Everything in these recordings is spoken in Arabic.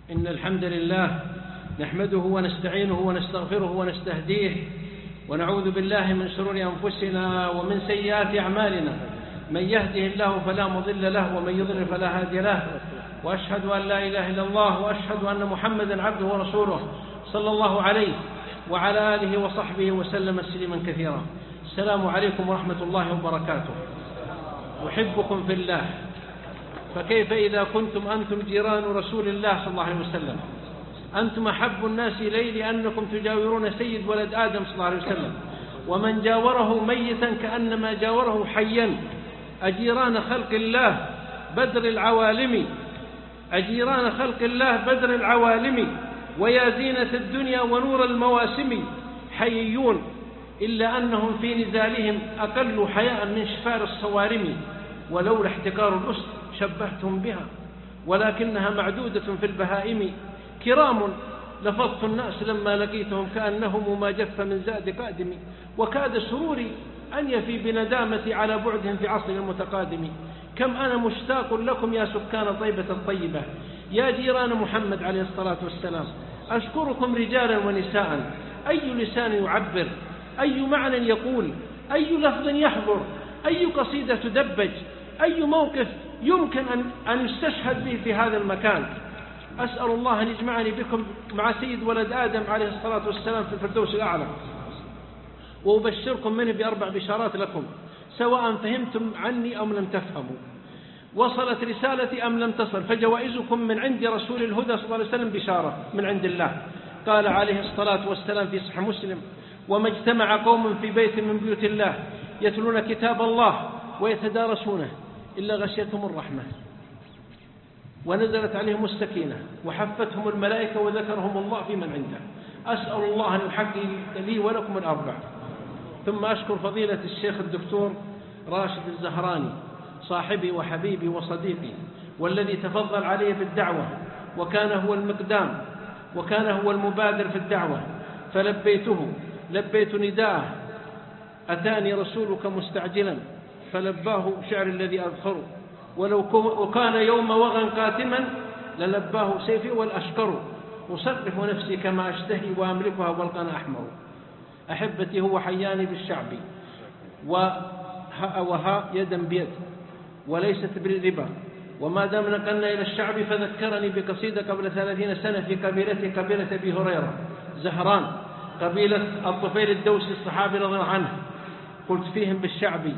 إن الحمد لله نحمده ونستعينه ونستغفره ونستهديه ونعوذ بالله من شرور أنفسنا ومن سيئات أعمالنا، من يهده الله فلا مضل له ومن يضلل فلا هادي له، وأشهد أن لا إله إلا الله وأشهد أن محمدا عبده ورسوله صلى الله عليه وعلى آله وصحبه وسلم تسليما كثيرا. السلام عليكم ورحمة الله وبركاته. أحبكم في الله، فكيف إذا كنتم أنتم جيران رسول الله صلى الله عليه وسلم؟ أنتم أحب الناس إليه لأنكم تجاورون سيد ولد آدم صلى الله عليه وسلم، ومن جاوره ميتا كأنما جاوره حيا. أجيران خلق الله بدر العوالم، أجيران خلق الله بدر العوالم، ويا زينة الدنيا ونور المواسم. حييون إلا أنهم في نزالهم أقل حياء من شفار الصوارم، ولولا احتكار الأسد شبهتهم بها ولكنها معدودة في البهائم. كرام لفظت الناس لما لقيتهم كأنهم ما جف من زاد قادم، وكاد سروري أن يفي بندامتي على بعدهم في عصر المتقادم. كم أنا مشتاق لكم يا سكان طيبة الطيبة، يا جيران محمد عليه الصلاة والسلام. أشكركم رجالا ونساء، أي لسان يعبر، أي معنى يقول، أي لفظ يحضر، أي قصيدة تدبج، أي موقف يمكن أن يستشهد به في هذا المكان. أسأل الله أن يجمعني بكم مع سيد ولد آدم عليه الصلاة والسلام في الفردوس الأعلى، وأبشركم منه بأربع بشارات لكم، سواء فهمتم عني أم لم تفهموا، وصلت رسالتي أم لم تصل، فجوائزكم من عند رسول الهدى صلى الله عليه وسلم بشارة من عند الله. قال عليه الصلاة والسلام في صحيح مسلم: وما اجتمع قوم في بيت من بيوت الله يتلون كتاب الله ويتدارسونه إلا غشيتهم الرحمة ونزلت عليهم السكينة وحفتهم الملائكة وذكرهم الله في من عنده. أسأل الله أن يحقق لي ولكم الأربع. ثم أشكر فضيلة الشيخ الدكتور راشد الزهراني صاحبي وحبيبي وصديقي، والذي تفضل علي بالدعوة وكان هو المقدام وكان هو المبادر في الدعوة، فلبيته، لبيت نداءه. أتاني رسولك مستعجلا فلباه شعر الذي أذخره، ولو كان يوم وغى قاتما للباه سيفي والأشكر. أصرف نفسي كما أشتهي وأملكها والقنا أحمر. أحبتي هو حياني بالشعب وها يدا بيد وليست بالربا، وما دام نقلنا إلى الشعب فذكرني بقصيدة قبل 30 سنة في قبيلتي، قبيلة أبي هريرة زهران، قبيلة الطفيل الدوسي الصحابي رضي الله عنه. قلت فيهم بالشعبي: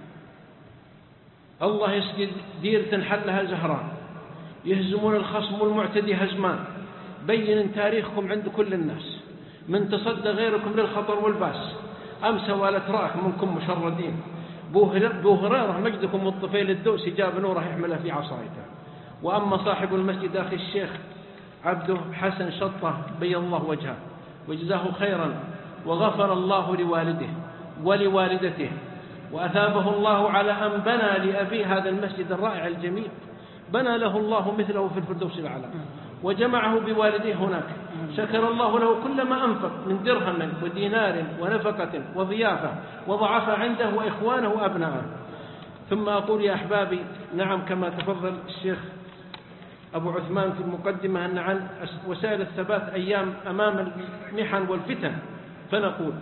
الله يسقي دير تنحلها زهران، يهزمون الخصم والمعتدي هزمان، بين تاريخكم عند كل الناس، من تصدى غيركم للخطر والباس، أمس والأتراك منكم مشردين. بو هريرة مجدكم والطفيل الدوسي جاب نوره يحمله في عصايته. وأما صاحب المسجد أخي الشيخ عبده حسن شطة بيض الله وجهه وجزاه خيرا، وغفر الله لوالده ولوالدته، وأثابه الله على أن بنى لأبي هذا المسجد الرائع الجميل، بنى له الله مثله في الفردوس الأعلى، وجمعه بوالديه هناك. شكر الله له كل ما أنفق من درهم ودينار ونفقة وضيافة، وضعف عنده وإخوانه وأبنائه. ثم أقول يا أحبابي، نعم كما تفضل الشيخ أبو عثمان في المقدمة أن عن وسائل الثبات أيام أمام المحن والفتن، فنقول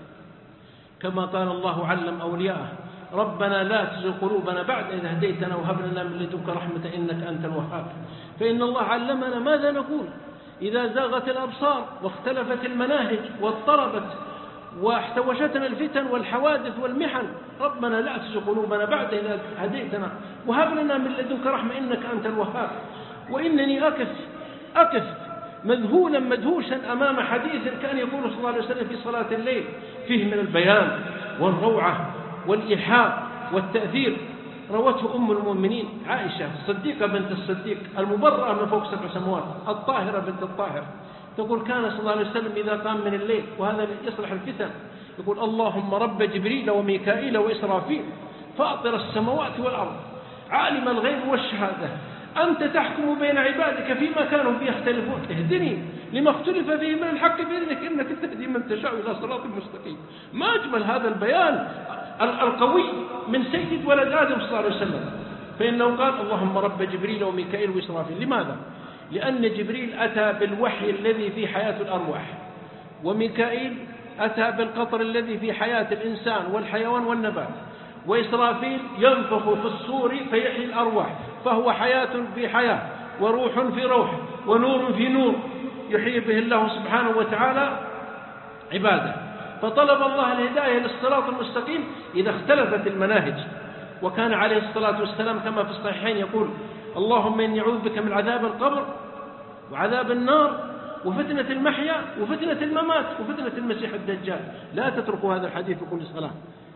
كما قال الله علم أولياءه: ربنا لا تزغ قلوبنا بعد إذ هديتنا وهب لنا من لدنك رحمة إنك أنت الوهاب. فإن الله علمنا ماذا نقول إذا زاغت الأبصار واختلفت المناهج واضطربت واحتوشتنا الفتن والحوادث والمحن. ربنا لا تزغ قلوبنا بعد إذ هديتنا وهب لنا من لدنك رحمة إنك أنت الوهاب. وإنني أقف مذهولا مدهوشا أمام حديث كان يقول صلى الله عليه وسلم في صلاة الليل، فيه من البيان والروعة والإيحاء والتأثير. روته أم المؤمنين عائشة الصديقة بنت الصديق المبرأة من فوق 7 سماوات، الطاهرة بنت الطاهر، تقول كان صلى الله عليه وسلم إذا قام من الليل، وهذا يصلح الفتن، يقول: اللهم رب جبريل وميكائيل وإسرافيل فاطر السماوات والأرض عالم الغيب والشهادة أنت تحكم بين عبادك فيما كانوا فيه يختلفون، اهدني لما اختلف فيه من الحق بإذنك إنك تهدي من تشاء إلى صراط مستقيم. ما أجمل هذا البيان القوي من سيد ولد آدم صلى الله عليه وسلم. فإنه قال: اللهم رب جبريل وميكائيل وإسرافيل. لماذا؟ لأن جبريل أتى بالوحي الذي في حياة الأرواح، وميكائيل أتى بالقطر الذي في حياة الإنسان والحيوان والنبات، وإسرافيل ينفخ في الصور فيحيي الأرواح، فهو حياة في حياة وروح في روح ونور في نور يحيي به الله سبحانه وتعالى عباده. فطلب الله الهداية للصراط المستقيم إذا اختلفت المناهج. وكان عليه الصلاة والسلام كما في الصحيحين يقول: اللهم إني أعوذ بك من عذاب القبر وعذاب النار وفتنة المحيا وفتنة الممات وفتنة المسيح الدجال. لا تتركوا هذا الحديث في كل صلاة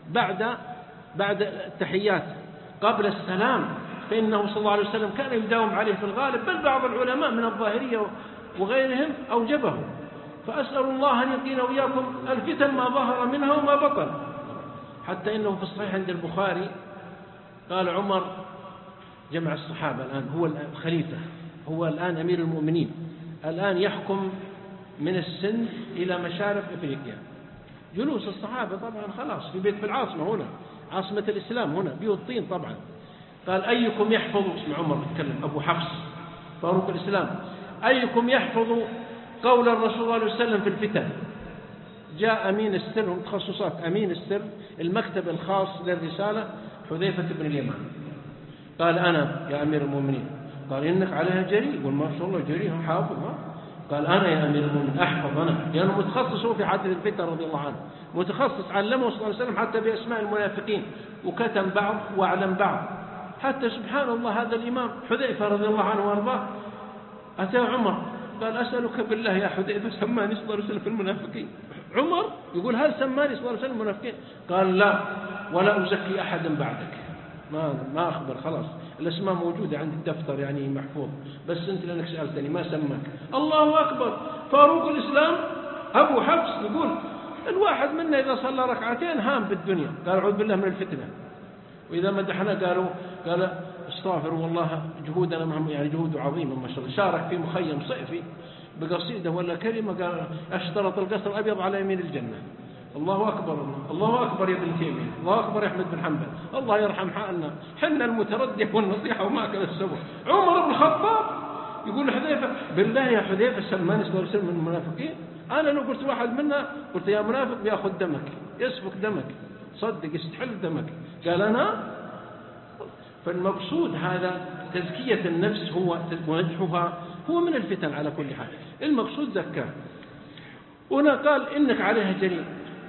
بعد التحيات قبل السلام، فإنه صلى الله عليه وسلم كان يداوم عليه في الغالب، بل بعض العلماء من الظاهرية وغيرهم أوجبه. فأسأل الله أن يقينا وإياكم الفتن ما ظهر منها وما بطن. حتى إنه في الصحيح عند البخاري قال عمر جمع الصحابة الآن، هو الخليفة، هو الآن أمير المؤمنين، الآن يحكم من السند إلى مشارف إفريقيا. جلوس الصحابة طبعا خلاص في بيت في العاصمة هنا، عاصمة الإسلام هنا، بيوت طين طبعا. قال: أيكم يحفظ، اسم عمر يتكلم، أبو حفص فاروق الإسلام، أيكم يحفظ قول الرسول صلى الله عليه وسلم في الفتن؟ جاء أمين السر، هم تخصصات أمين السر، المكتب الخاص للرسالة، حذيفة بن اليمان. قال: أنا يا أمير المؤمنين. قال: إنك عليها جري. قال: ما شاء الله جري حافظ. قال: أنا يا أمير المؤمنين أحفظ أنا، لأنه متخصص في حادث الفتن رضي الله عنه، متخصص، علمه صلى الله عليه وسلم حتى بأسماء المنافقين، وكتم بعض وأعلم بعض. حتى سبحان الله هذا الإمام حذيفة رضي الله عنه وارضاه أتى عمر قال: أسألك بالله يا حذيفة سماني صلى الله عليه وسلم في المنافقين. عمر يقول: هل سماني صلى الله عليه وسلم المنافقين؟ قال: لا، ولا أزكي أحدا بعدك، ما أخبر، خلاص الأسماء موجودة عند الدفتر يعني محفوظ، بس أنت لأنك سألتني ما سماك. الله أكبر. فاروق الإسلام أبو حفص يقول: الواحد منا إذا صلى ركعتين هام بالدنيا، قال: أعوذ بالله من الفتنة. وإذا مدحنا قال: استغفر والله جهودنا مهم، يعني جهود عظيمة ما شاء الله. شارك في مخيم صيفي بقصيدة ولا كلمة، قال: اشترط القصر الأبيض على يمين الجنة. الله أكبر، الله أكبر يا ابن تيمية، الله أكبر يا أحمد بن حنبل، الله يرحم حالنا حنا المتردح والنصيحة وما كذا السبب. عمر بن الخطاب يقول لحذيفة: بالله يا حذيفة سماني صلى الله عليه وسلم من المنافقين؟ أنا لو قلت واحد منا قلت يا منافق بيأخذ دمك، يسفك دمك، صدق يستحل دمك. قال: أنا. فالمقصود هذا تزكية النفس، هو مدحها، هو من الفتن على كل حال، المقصود زكاه. هنا قال: إنك عليها جريء.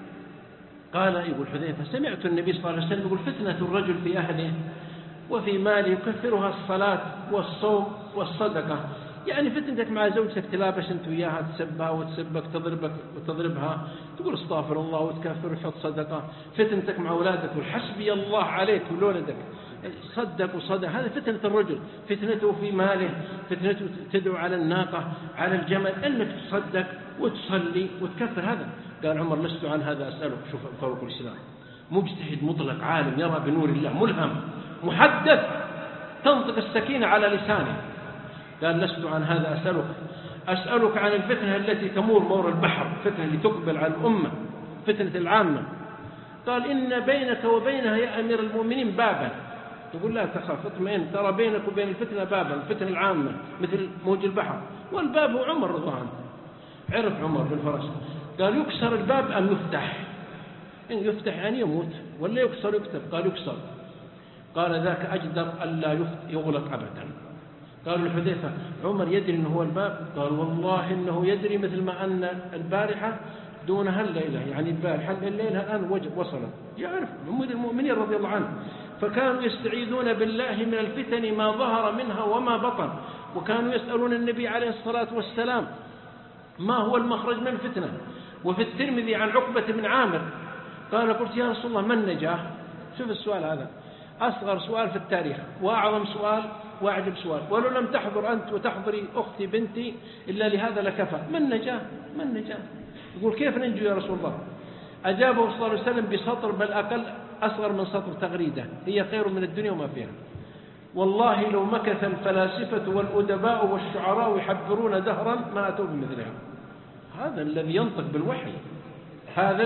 قال يقول حذيفة: سمعت النبي صلى الله عليه وسلم يقول: فتنة الرجل في أهله وفي ماله يكفرها الصلاة والصوم والصدقة. يعني فتنتك مع زوجتك تلابس أنت وياها، تسبها وتسبك، تضربك وتضربها، تقول استغفر الله وتكفر وتحط صدقة. فتنتك مع أولادك والحسبي الله عليك ولولدك، صدق وصدق. هذا فتنة الرجل، فتنته في ماله، فتنته تدعو على الناقة على الجمل، أنك تصدق وتصلي وتكفر. هذا قال عمر: لست عن هذا أسألك. شوف فاروق الإسلام مجتهد مطلق، عالم يرى بنور الله، ملهم، محدث، تنطق السكينة على لسانه. قال: لست عن هذا أسألك عن الفتنة التي تمور مور البحر، الفتنة اللي تقبل على الأمة، فتنة العامة. قال: إن بينك وبينها يا أمير المؤمنين بابا. يقول: لا تخاف، اطمئن، ترى بينك وبين الفتنة بابا، الفتنة العامة مثل موج البحر، والباب هو عمر رضي الله عنه. عرف عمر بالفرس، قال: يكسر الباب أم يفتح؟ إن يفتح يعني يموت، ولا يكسر يكتب؟ قال: يكسر. قال: ذاك أجدر ألا يغلق أبدا. قالوا لحذيفة: عمر يدري أنه هو الباب؟ قال: والله إنه يدري، مثل ما أن البارحة دونها الليلة، يعني البارحة الليلة الآن وصلت. يعرف أمير المؤمنين رضي الله عنه. فكانوا يستعيذون بالله من الفتن ما ظهر منها وما بطن، وكانوا يسألون النبي عليه الصلاة والسلام ما هو المخرج من الفتنة. وفي الترمذي عن عقبة بن عامر قال: قلت يا رسول الله ما النجاة؟ شوف السؤال هذا، أصغر سؤال في التاريخ وأعظم سؤال وأعجب سؤال، ولو لم تحضر أنت وتحضري أختي بنتي إلا لهذا لكفى. ما النجاة؟ ما النجاة؟ يقول: كيف ننجو يا رسول الله؟ أجابه صلى الله عليه وسلم بسطر، بل أقل، أصغر من سطر، تغريدة: هي خير من الدنيا وما فيها. والله لو مكث الفلاسفة والأدباء والشعراء يحبرون دهرا ما أتوا بمثلها. هذا الذي ينطق بالوحي، هذا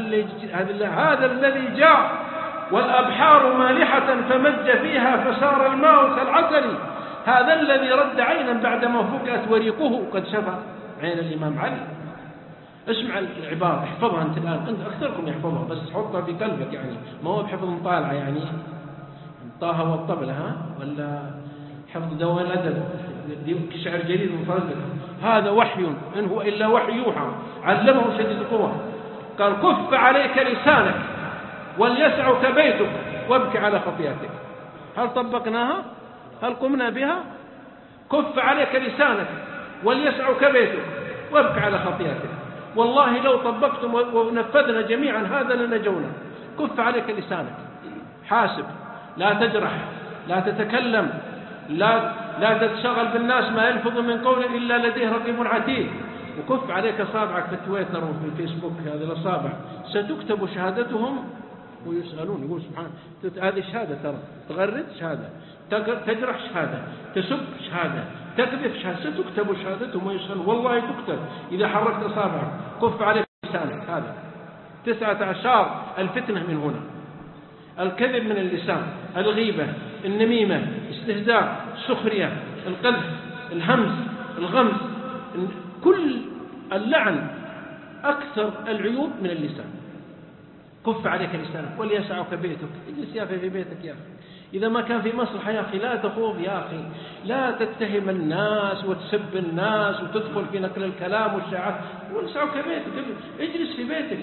الذي جاء والأبحار مالحة فمج فيها فسار الماء كالعسل. هذا الذي رد عينا بعدما فقأت وريقه قد شفى عين الإمام علي. اسمع العبارة، احفظها أنت الآن، أنت أكثركم يحفظها، بس حطها في قلبك، يعني ما هو بحفظ مطالعة يعني طه والطبلة ولا حفظ دوام الأدب شعر جديد مفرد. هذا وحي إن هو إلا وحي يوحى علمه شديد القوى. قال كف عليك لسانك وليسعك بيتك وابكي على خطيئتك. هل طبقناها؟ هل قمنا بها؟ كف عليك لسانك وليسعك بيتك وابكي على خطيئتك. والله لو طبقتم ونفذنا جميعا هذا لنجونا. كف عليك لسانك، حاسب، لا تجرح، لا تتكلم، لا تتشغل بالناس، ما يلفظ من قول إلا لديه رقيب عتيد. وكف عليك أصابعك في التويتر وفي الفيسبوك، هذه الأصابع ستكتب شهادتهم ويسألون. يقول سبحان، هذه شهادة، ترى تغرد شهادة، تجرح شهادة، تسب شهادة، تكذب شهادة، ستكتب شهادتهم ويسألون، والله تكتب إذا حركت أصابعك. كف عليك لسانك. هذا 19 الفتنة من هنا: الكذب من اللسان، الغيبة، النميمة، استهزاء، السخرية، القذف، الهمز، الغمز، كل اللعن، أكثر العيوب من اللسان. كف عليك لسانك وليسعك بيتك. اجلس يا أخي في بيتك يا أخي، إذا ما كان في مصلحة يا أخي لا تخوض يا أخي، لا تتهم الناس وتسب الناس وتدخل في نقل الكلام والشعار. وليسعك بيتك، اجلس في بيتك.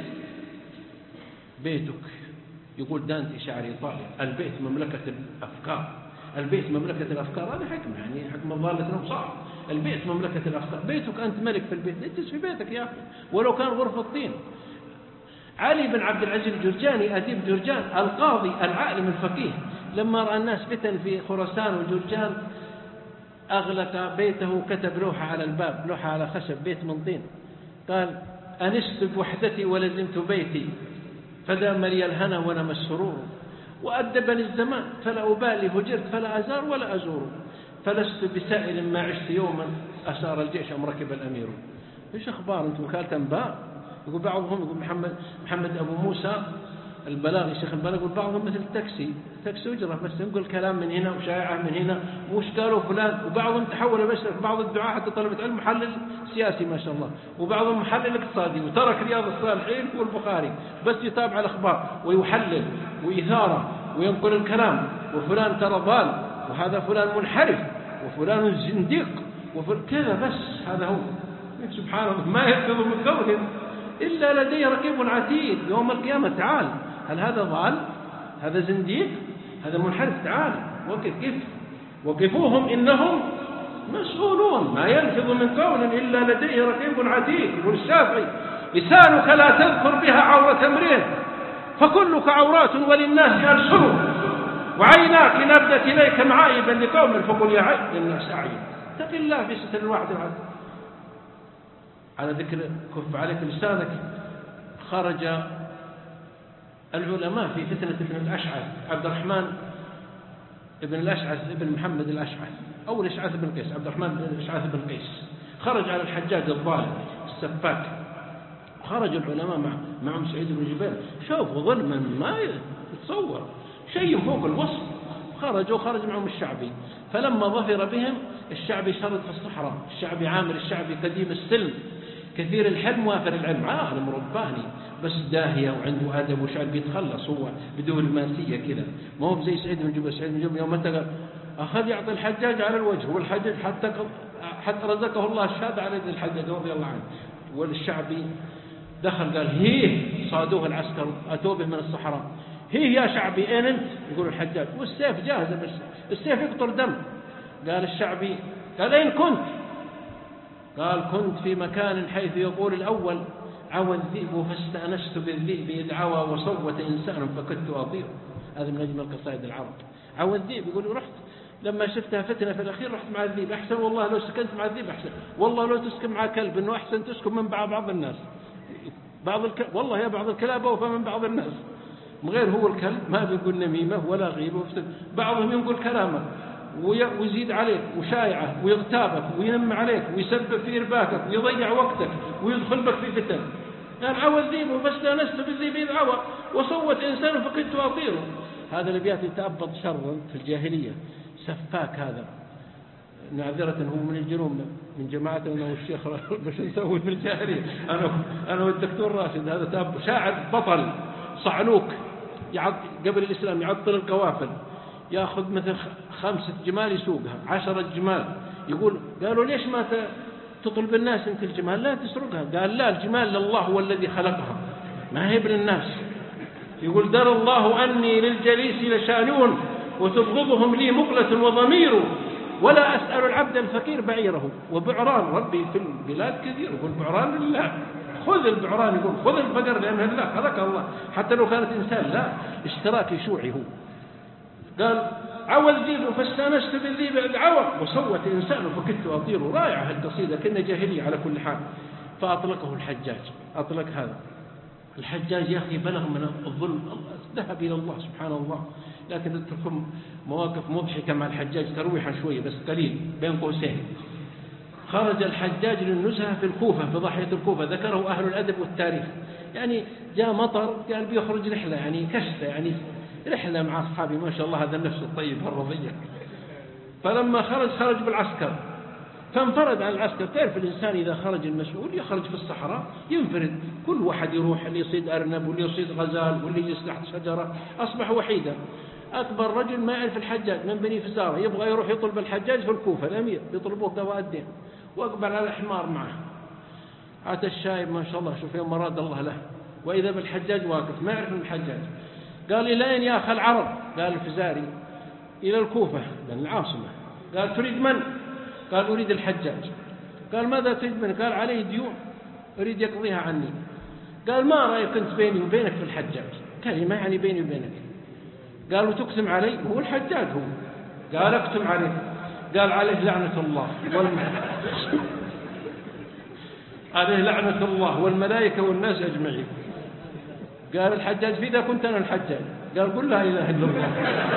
بيتك، يقول دانتي شاعر إيطاليا: البيت مملكة الأفكار. البيت مملكة الأفكار، هذه حكمة، يعني حكمة ضالة الأبصار. البيت مملكة الأفكار، بيتك أنت ملك في البيت، اجلس في بيتك يا أخي ولو كان غرفة طين. علي بن عبد العزيز الجرجاني أديب جرجان، القاضي العالم الفقيه، لما رأى الناس فتن في خراسان وجرجان أغلق بيته، كتب لوحة على الباب، لوحة على خشب، بيت من طين، قال: أنست بوحدتي ولزمت بيتي فدام لي الهنا ونمى السرور، وأدبني الزمان فلا أبالي، هجرت فلا أزار ولا أزور، فلست بسائل ما عشت يوما أسار الجيش أم ركب الأمير. إيش أخبار أنتم؟ وكالة أنباء. يقول بعضهم، يقول محمد أبو موسى البلاغي شيخ البلاغي، يقول بعضهم مثل تاكسي أجرة، بس ينقل كلام من هنا وشائعة من هنا وش قالوا فلان. وبعضهم تحول بس بعض الدعاء حتى طلبة علم محلل سياسي ما شاء الله، وبعضهم محلل اقتصادي، وترك رياض الصالحين والبخاري بس يتابع الأخبار ويحلل وإثارة وينقل الكلام، وفلان ترى ضال، وهذا فلان منحرف، وفلان زنديق، كذا بس. هذا هو سبحان الله، ما يلفظ من قول إلا لديه رقيب عتيد يوم القيامة. تعال، هل هذا ضال؟ هذا زنديق؟ هذا منحرف؟ تعال وقفوهم إنهم مسؤولون. ما يلفظ من قول إلا لديه رقيب عتيد. يقول الشافعي: لسانك لا تذكر بها عورة امرئ فكلك عورات وللناس ألسن، وعيناك إن أبدت إليك معايبا لقوم فقل يا عين للناس أعين. اتق الله في ستر الواحد العدل. على ذكر كف عليك لسانك، خرج العلماء في فتنة ابن الأشعث، عبد الرحمن ابن الأشعث ابن محمد الأشعث، أو الأشعث بن قيس، عبد الرحمن بن الأشعث بن قيس، خرج على الحجاج الظالم السفاك. خرج العلماء معهم سعيد بن جبير، شوفوا ظلما ما يتصور، شيء فوق الوصف. خرج معهم الشعبي، فلما ظفر بهم الشعبي شرد في الصحراء. الشعبي عامر، الشعبي قديم السلم، كثير الحلم وافر العلم، عالم رباني بس داهية وعنده أدب وشعر، بيتخلص هو بدون الماسية كذا، ما هو زي سعيد بن جبير. سعيد بن جبير يوم انتقل أخذ يعطي الحجاج على الوجه، والحجاج حتى رزقه الله الشهادة على يد الحجاج رضي الله عنه. والشعبي دخل قال: هيه، صادوه العسكر أتوا به من الصحراء، هيه يا شعبي أين أنت؟ يقول الحجاج والسيف جاهزة بس السيف يقطر دم. قال الشعبي، قال: أين كنت؟ قال: كنت في مكان حيث يقول الأول: عوى الذئب فاستأنست بالذئب إذ عوى وصوت إنسان فكدت أطير. هذا من أجمل قصائد العرب. عوى الذئب، يقول رحت لما شفتها فتنة في الأخير رحت مع الذئب، أحسن والله لو سكنت مع الذئب أحسن، والله لو تسكن مع كلب إنه أحسن تسكن من بعض الناس. والله يا بعض الكلاب أوفى من بعض الناس، من غير هو الكلب ما بيقول نميمة ولا غيبة، بعضهم ينقل كلامه ويزيد عليك وشايعه ويغتابك وينم عليك ويسبب في إرباكك ويضيع وقتك ويدخل بك في فتن. يعني عوى الذئب فاستأنست بالذئب إذ عوى وصوت إنسان فكدت أطيره. هذا اللي بيأتي يتأبط شرا في الجاهلية، سفاك هذا. معذرة هو من الجنوب من جماعتنا أنا والشيخ باش نسوي في الجاهلية أنا والدكتور راشد هذا تاب شاعر بطل صعلوك قبل الإسلام يعطل القوافل يأخذ مثل 5 جمال يسوقها 10 جمال يقول قالوا ليش ما تطلب الناس أنت الجمال لا تسرقها قال لا الجمال لله هو الذي خلقها ما هي للناس يقول در الله أني للجليس لشانون وتبغضهم لي مقلة وضمير ولا أسأل العبد الفقير بعيره وبعران ربي في البلاد كثير يقول بعران لله خذ البعران يقول خذ البقر لأنها لله خلق الله حتى لو كانت إنسان لا اشتراك شوعي هو قال عوض جيد فاستانست بالذي بعد عوض وصوت إنسان فكدت أطير رائعة القصيدة كنا جاهلية على كل حال فأطلقه الحجاج أطلق هذا الحجاج يا أخي بلغ من الظلم ذهب إلى الله سبحان الله لكن أتركم مواقف مضحكة مع الحجاج ترويحا شوية بس قليل بين قوسين خرج الحجاج للنزهة في الكوفة في ضاحية الكوفة ذكره أهل الأدب والتاريخ يعني جاء مطر قال بيخرج رحلة يعني كشفة يعني رحلة مع أصحابي ما شاء الله هذا النفس الطيب الرضيع فلما خرج بالعسكر فانفرد عن العسكر تعرف الإنسان إذا خرج المسؤول يخرج في الصحراء ينفرد كل واحد يروح اللي يصيد أرنب واللي يصيد غزال واللي يسلح شجرة أصبح وحيدا أكبر رجل ما يعرف الحجاج من بني فزارة يبغى يروح يطلب الحجاج في الكوفة الأمير يطلبوه قضاء الدين وأقبل على الحمار معه أتى الشايب ما شاء الله شوف يوم مراد الله له وإذا بالحجاج واقف ما يعرف الحجاج قال إلين يا أخ العرب قال الفزاري إلى الكوفة لأن العاصمة قال تريد من؟ قال أريد الحجاج قال ماذا تريد منه؟ قال عليه ديون أريد يقضيها عني قال ما رأيك كنت بيني وبينك في الحجاج كلمة يعني بيني وبينك قالوا تكتم علي هو الحجاج هو قال اكتم عليه قال عليه لعنة الله عليه لعنة الله والملائكة والناس أجمعين قال الحجاج فإذا كنت أنا الحجاج قال قل لا إله إلا الله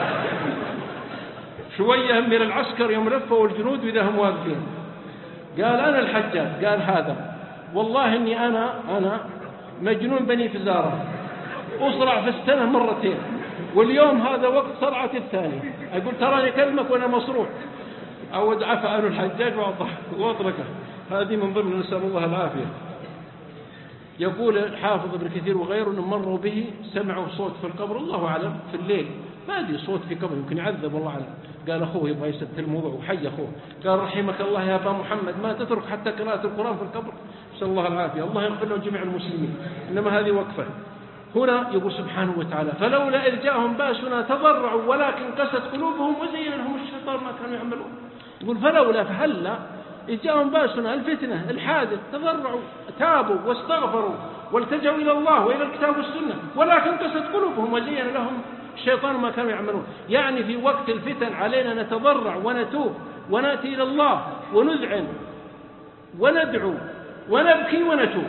شوية من العسكر يوم لفوا الجنود وإذا هم واقفين قال أنا الحجاج قال هذا والله إني أنا مجنون بني فزارة أصرع في السنة مرتين واليوم هذا وقت صرعة الثاني أقول تراني كلمك وأنا مصروع أود عفى عنه الحجاج وأطلقه هذه من ضمن نسأل الله العافية يقول الحافظ ابن كثير وغيره أنهم مروا به سمعوا صوت في القبر الله أعلم في الليل ما أدري صوت في قبر يمكن يعذب الله أعلم قال أخوه يبغى يسد الموضوع وحي أخوه قال رحمك الله يا أبا محمد ما تترك حتى قراءة القرآن في القبر نسأل الله العافية الله يغفر لهم جميع المسلمين إنما هذه وقفة هنا يقول سبحانه وتعالى فلولا إذ جاءهم باسنا تضرعوا ولكن قست قلوبهم وزين لهم الشيطان ما كانوا يعملون يقول فلولا فهلا إذ جاءهم باسنا الفتنة الحادث تضرعوا تابوا واستغفروا والتجوا إلى الله وإلى الكتاب والسنة ولكن قست قلوبهم وزين لهم الشيطان ما كانوا يعملون يعني في وقت الفتن علينا نتضرع ونتوب ونأتي إلى الله ونذعن وندعو ونبكي ونتوب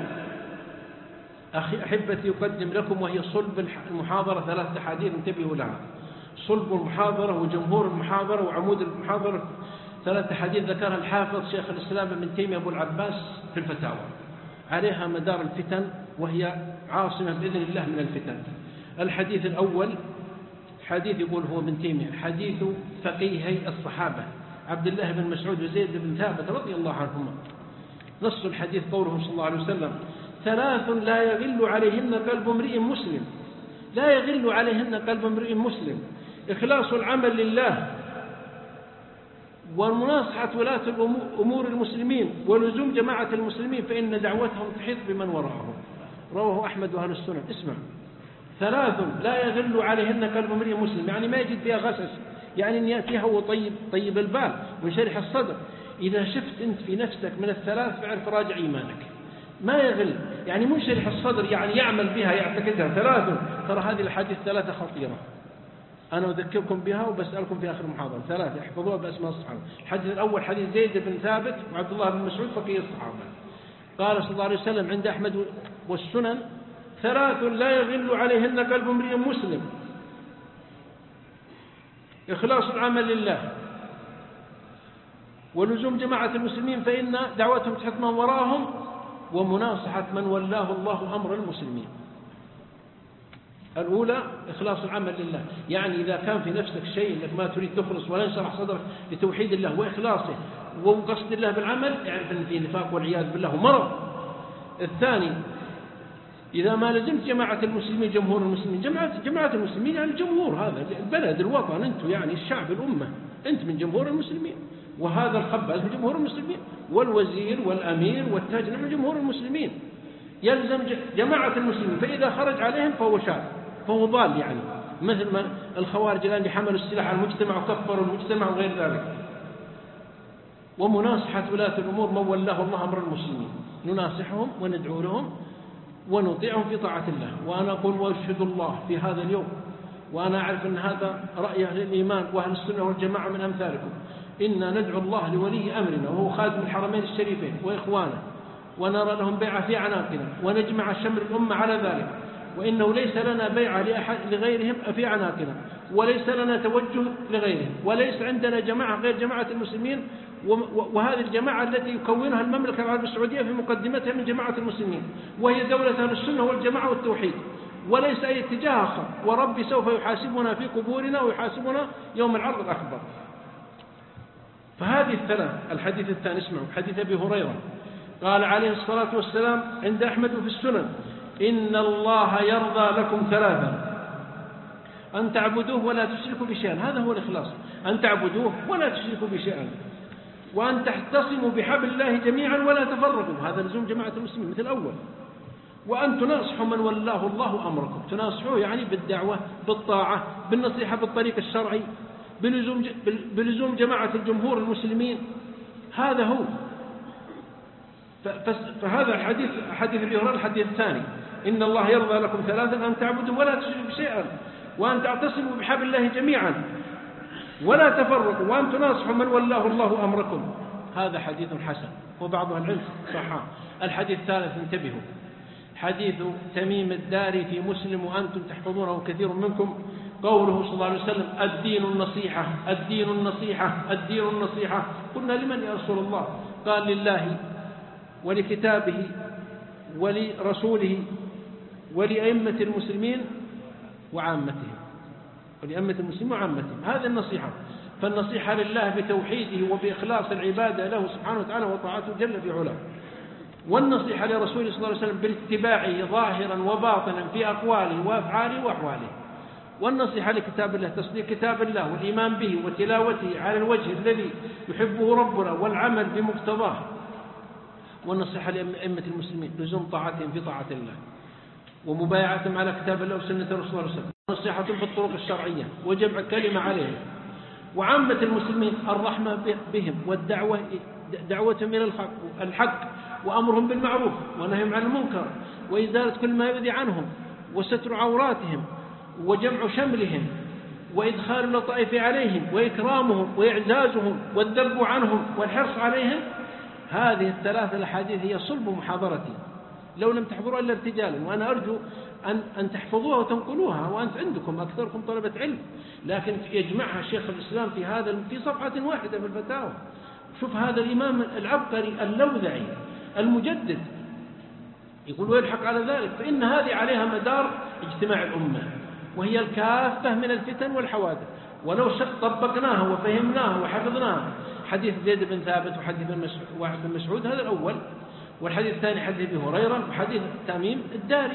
أحبتي يقدم لكم وهي صلب المحاضرة 3 أحاديث انتبهوا لها صلب المحاضرة وجمهور المحاضرة وعمود المحاضرة 3 أحاديث ذكرها الحافظ شيخ الإسلام ابن تيمية أبو العباس في الفتاوى عليها مدار الفتن وهي عاصمة بإذن الله من الفتن الحديث الأول حديث يقول هو ابن تيمية حديث فقيهي الصحابة عبد الله بن مسعود وزيد بن ثابت رضي الله عنهما نص الحديث قوله صلى الله عليه وسلم 3 لا يغل عليهن قلب امرئ مسلم لا يغل عليهن قلب امرئ مسلم إخلاص العمل لله ومناصحة ولاة أمور المسلمين ولزوم جماعة المسلمين فإن دعوتهم تحيط بمن وراءهم رواه أحمد وأهل السنن اسمع 3 لا يغل عليهن قلب امرئ مسلم يعني ما يجد فيها غسس يعني أن يأتيها وطيب البال وينشرح الصدر إذا شفت أنت في نفسك من ال3 فاعرف راجع إيمانك ما يغل يعني منشرح الصدر يعني يعمل بها يعتقدها 3 ترى هذه الحديث 3 خطيرة أنا أذكركم بها وبسألكم في آخر المحاضرة 3 احفظوها بأسماء الصحابة الحديث الأول حديث زيد بن ثابت وعبد الله بن مسعود فقيه الصحابة قال صلى الله عليه وسلم عند أحمد والسنن 3 لا يغل عليهن قلب امرئ مسلم إخلاص العمل لله ولزوم جماعة المسلمين فإن دعوتهم تحت من وراءهم ومناصحة من ولاه الله أمر المسلمين الأولى إخلاص العمل لله، يعني إذا كان في نفسك شيء أنك ما تريد تخلص ولا ينشرح صدرك لتوحيد الله وإخلاصه وقصد الله بالعمل، اعرف أن في نفاق والعياذ بالله ومرض. الثاني، إذا ما لزمت جماعة المسلمين جمهور المسلمين، جماعة المسلمين يعني الجمهور، هذا البلد الوطن، أنتم يعني الشعب الأمة، أنت من جمهور المسلمين، وهذا الخباز من جمهور المسلمين، والوزير والأمير والتاجر من جمهور المسلمين، يلزم جماعة المسلمين، فإذا خرج عليهم فهو شاذ، فهو ضال، يعني مثل ما الخوارج الآن حملوا السلاح على المجتمع وكفروا المجتمع وغير ذلك. ومناصحة ولاة الأمور من ولاه الله أمر المسلمين، نناصحهم وندعو لهم ونطيعهم في طاعة الله. وأنا أقول وأشهد الله في هذا اليوم، وأنا أعرف أن هذا رأي أهل الإيمان وأهل السنة والجماعة من أمثالكم، إنا ندعو الله لولي أمرنا وهو خادم الحرمين الشريفين وإخوانه، ونرى لهم بيعة في عناقنا، ونجمع شمل الأمة على ذلك، وإنه ليس لنا بيعة لغيرهم في عناقنا، وليس لنا توجه لغيرهم، وليس عندنا جماعة غير جماعة المسلمين، وهذه الجماعة التي يكونها المملكة العربية السعودية في مقدمتها من جماعة المسلمين، وهي دولة أهل السنة والجماعة والتوحيد، وليس أي اتجاه آخر. وربي سوف يحاسبنا في قبورنا ويحاسبنا يوم العرض الأكبر. فهذه الثلاث. الحديث الثاني اسمعوا، حديث أبي هريرة قال عليه الصلاة والسلام عند أحمد في السنن: إن الله يرضى لكم ثلاثا: أن تعبدوه ولا تشركوا بشيئا، هذا هو الإخلاص، أن تعبدوه ولا تشركوا بشيئا، وأن تحتصموا بحبل الله جميعا ولا تفرقوا، هذا لزوم جماعة المسلمين مثل الأول، وأن تناصحوا من ولاه الله أمركم، تناصحوه يعني بالدعوة بالطاعة بالنصيحة بالطريق الشرعي بلزوم جماعة الجمهور المسلمين، هذا هو. فهذا الحديث حديث أبي هريرة الحديث الثاني: إن الله يرضى لكم ثلاثا: أن تعبدوا ولا تشركوا شيئا، وأن تعتصموا بحبل الله جميعا ولا تفرقوا، وأن تناصحوا من ولاه الله أمركم. هذا حديث حسن، وبعض العلم صححه. الحديث الثالث انتبهوا، حديث تميم الداري في مسلم وأنتم تحفظونه كثير منكم، قوله صلى الله عليه وسلم: الدين النصيحة، الدين النصيحة، الدين النصيحة. قلنا: لمن يا رسول الله؟ قال: لله ولكتابه ولرسوله ولأئمة المسلمين وعامتهم، ولأئمة المسلمين وعامتهم، هذه النصيحة. فالنصيحة لله بتوحيده وبإخلاص العبادة له سبحانه وتعالى وطاعته جل في علاه، والنصيحة لرسوله صلى الله عليه وسلم باتباعه ظاهرا وباطنا في أقواله وأفعاله وأحواله، والنصيحة لكتاب الله تصديق كتاب الله والإيمان به وتلاوته على الوجه الذي يحبه ربنا والعمل بمقتضاه، والنصيحة لأئمة المسلمين لزوم طاعتهم في طاعة الله ومبايعتهم على كتاب الله وسنة الرسول صلى الله عليه وسلم، والنصيحة بالطرق الشرعية وجمع كلمة عليهم، وعامة المسلمين الرحمة بهم والدعوة دعوتهم إلى الحق وأمرهم بالمعروف ونهيهم عن المنكر وإزالة كل ما يؤذي عنهم وستر عوراتهم وجمع شملهم وإدخال اللطائف عليهم وإكرامهم وإعزازهم والذب عنهم والحرص عليهم. هذه الثلاث الأحاديث هي صلب محاضرتي، لو لم تحضروا إلا ارتجالا، وأنا أرجو أن تحفظوها وتنقلوها، وأنت عندكم أكثركم طلبة علم، لكن يجمعها شيخ الإسلام في صفحة واحدة في الفتاوى. شوف هذا الإمام العبقري اللوذعي المجدد يقول ويلحق على ذلك: فإن هذه عليها مدار اجتماع الأمة، وهي الكافة من الفتن والحوادث، ولو طبقناها وفهمناها وحفظناها. حديث زيد بن ثابت وحديث بن مسعود هذا الأول، والحديث الثاني حديث أبي هريرة وحديث تميم الداري.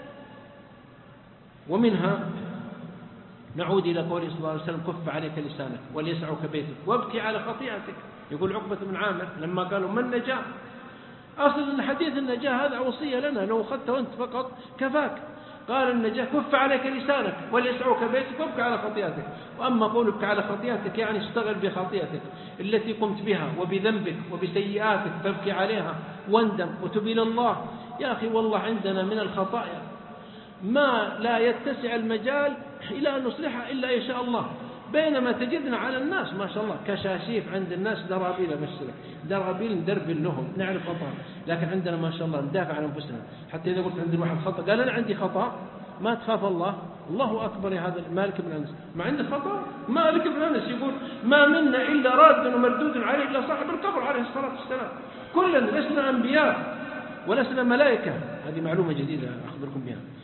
ومنها نعود إلى قوله صلى الله عليه وسلم: كف عليك لسانك وليسعك بيتك وابكي على خطيئتك. يقول عقبة بن عامر لما قالوا: ما النجاة؟ أصل حديث النجاة هذا وصية لنا، لو أخذته أنت فقط كفاك. قال: النجاة كف عليك لسانك وليسعك بيتك وابكي على خطيئتك. وأما قولك على خطيئتك يعني اشتغل بخطيئتك التي قمت بها وبذنبك وبسيئاتك، فابكي عليها واندم وتب إلى الله. يا أخي والله عندنا من الخطايا ما لا يتسع المجال إلى أن نصلحها إلا إن شاء الله، بينما تجدنا على الناس ما شاء الله كشاشيف، عند الناس درابيل مثلك، درابيل ندربل لهم نعرف خطأ، لكن عندنا ما شاء الله ندافع عن أنفسنا. حتى إذا قلت عند الواحد خطأ قال: أنا عندي خطأ، ما تخاف الله؟ الله أكبر يا هذا مالك بن أنس، ما عنده خطأ؟ مالك بن أنس يقول: ما منا إلا راد ومردود عليه إلا صاحب القبر عليه الصلاة والسلام، كلنا لسنا أنبياء ولسنا ملائكة. هذه معلومة جديدة أخبركم بها.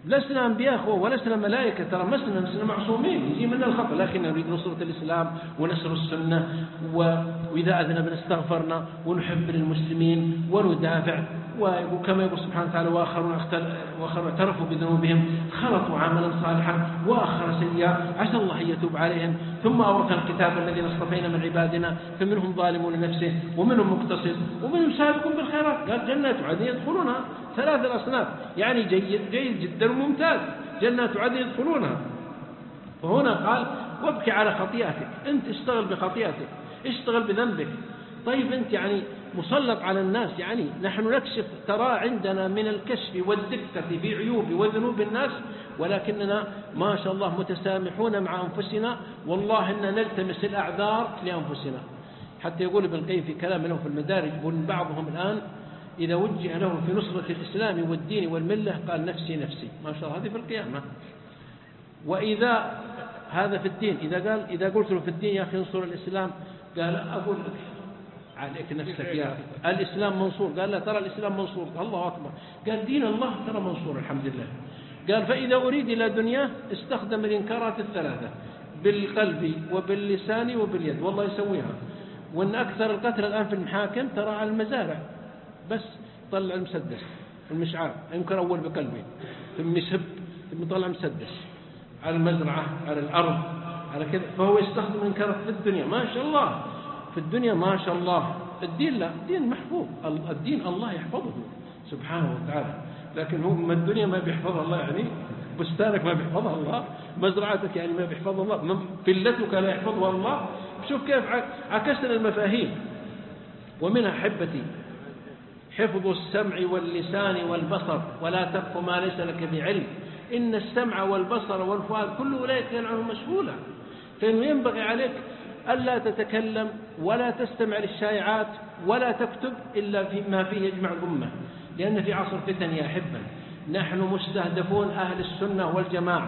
لسنا أنبياء ولسنا ملائكة، ترى لسنا معصومين، يجي منا الخطأ، لكن نريد نصرة الإسلام ونصر السنة، وإذا أذنبنا استغفرنا ونحب للمسلمين وندافع. وكما يقول سبحانه وتعالى وآخرون اعترفوا بذنوبهم خلطوا عملا صالحا وآخر سيئا عسى الله أن يتوب عليهم ثم أورثنا الكتاب الذين اصطفينا من عبادنا فمنهم ظالم لنفسه ومنهم مقتصد ومنهم سابق بالخيرات. قال جنات عدن يدخلونها 3 أصناف، يعني جيد جدا وممتاز، جنات عدن يدخلونها. فهنا قال وابكي على خطيئتك، أنت اشتغل بخطيئتك، اشتغل بذنبك. طيب أنت يعني مسلط على الناس، يعني نحن نكشف، ترى عندنا من الكشف والدقة في عيوب وذنوب الناس، ولكننا ما شاء الله متسامحون مع أنفسنا، والله إننا نلتمس الأعذار لأنفسنا. حتى يقول ابن القيم في كلام له في المدارج، يقول بعضهم الآن إذا وجه له في نصرة الإسلام والدين والملة قال نفسي نفسي، ما شاء الله هذه في القيامة. وإذا هذا في الدين إذا قلت له في الدين يا أخي انصر الإسلام قال أقول لك عليك نفسك يا أخي الإسلام منصور، قال لا ترى الإسلام منصور، الله أكبر، قال دين الله ترى منصور الحمد لله. قال فإذا أريد إلى دنيا استخدم الإنكارات 3 بالقلب وباللسان وباليد، والله يسويها. وأن أكثر القتل الآن في المحاكم ترى على المزارع، بس طلع المسدس المشعار ينكر أول بقلبه ثم يسب ثم يطلع مسدس على المزرعة على الأرض على كذا، فهو يستخدم الإنكارات في الدنيا ما شاء الله، في الدنيا ما شاء الله. الدين لا، الدين محفوظ، الدين الله يحفظه سبحانه وتعالى، لكن هو من الدنيا ما بيحفظها الله، يعني بستانك ما بيحفظها الله، مزرعتك يعني ما بيحفظها الله، فلتك لا يحفظها الله. شوف كيف عكسنا المفاهيم. ومنها حبتي حفظ السمع واللسان والبصر ولا تقف ما ليس لك بعلم إن السمع والبصر والفؤاد كل أولئك كان عنه مسؤولا. فإنه ينبغي عليك ألا تتكلم ولا تستمع للشائعات ولا تكتب إلا فيما فيه يجمع الأمة، لأن في عصر فتن يا أحبة نحن مستهدفون أهل السنة والجماعة،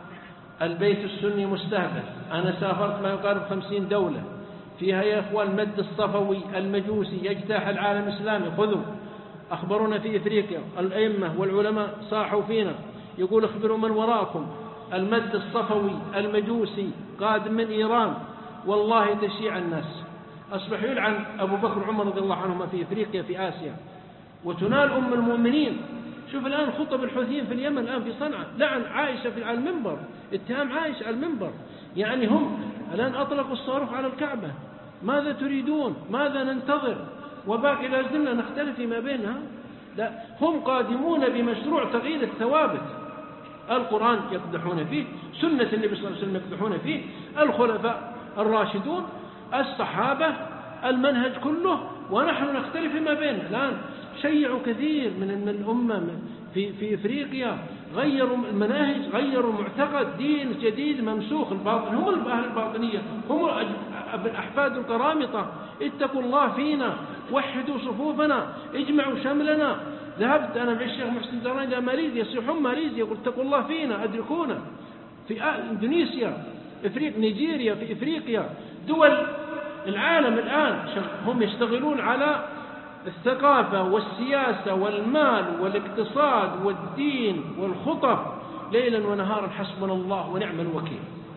البيت السني مستهدف. أنا سافرت ما يقارب 50 دولة فيها يا إخوان المد الصفوي المجوسي يجتاح العالم الإسلامي، خذوا أخبرونا في إفريقيا الأئمة والعلماء صاحوا فينا، يقول اخبروا من وراءكم، المد الصفوي المجوسي قادم من إيران، والله تشيع الناس، أصبح يلعن أبو بكر وعمر رضي الله عنهما في إفريقيا في آسيا، وتنال أم المؤمنين. شوف الآن خطب الحوثيين في اليمن الآن في صنعاء، لعن عائشة على المنبر، اتهام عائشة على المنبر. يعني هم الآن أطلقوا الصاروخ على الكعبة، ماذا تريدون؟ ماذا ننتظر؟ وباقي لازلنا نختلف ما بينها. لا، هم قادمون بمشروع تغيير الثوابت، القرآن يقدحون فيه، سنة النبي صلى الله عليه وسلم يقدحون فيه، الخلفاء الراشدون، الصحابة، المنهج كله، ونحن نختلف ما بيننا. الآن شيعوا كثير من الأمة في إفريقيا، غيروا المناهج، غيروا معتقد، دين جديد ممسوخ. الباطن هم أهل الباطنية، هم أحفاد القرامطة، اتقوا الله فينا، وحدوا صفوفنا، اجمعوا شملنا. ذهبت أنا مع الشيخ محسن الدراني إلى ماليزيا، يصيحون ماليزيا يقول اتقوا الله فينا، أدركونا. في إندونيسيا، نيجيريا، في إفريقيا، دول العالم الآن هم يشتغلون على الثقافة والسياسة والمال والاقتصاد والدين والخطط ليلا ونهارا، حسبنا الله ونعم الوكيل.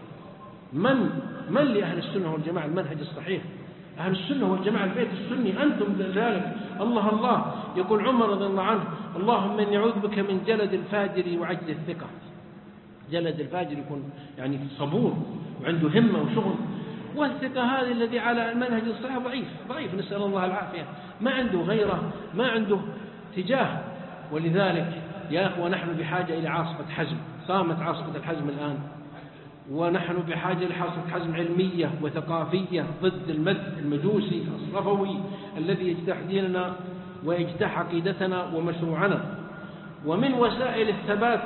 من لأهل السنة والجماعة المنهج الصحيح؟ أهل السنة والجماعة البيت السني، أنتم ذلك. الله الله يقول عمر رضي الله عنه اللهم إني أعوذ بك من جلد الفاجر وعجز الثقة. جلد الفاجر يكون يعني صبور وعنده همة وشغل، والثقة هذه الذي على المنهج الصحيح ضعيف نسأل الله العافية، ما عنده غيره، ما عنده تجاه. ولذلك يا أخوة نحن بحاجة إلى عاصفة حزم، قامت عاصفة الحزم الآن، ونحن بحاجة لعاصفة حزم علمية وثقافية ضد المد المجوسي الصفوي الذي يجتاح ديننا ويجتاح عقيدتنا ومشروعنا. ومن وسائل الثبات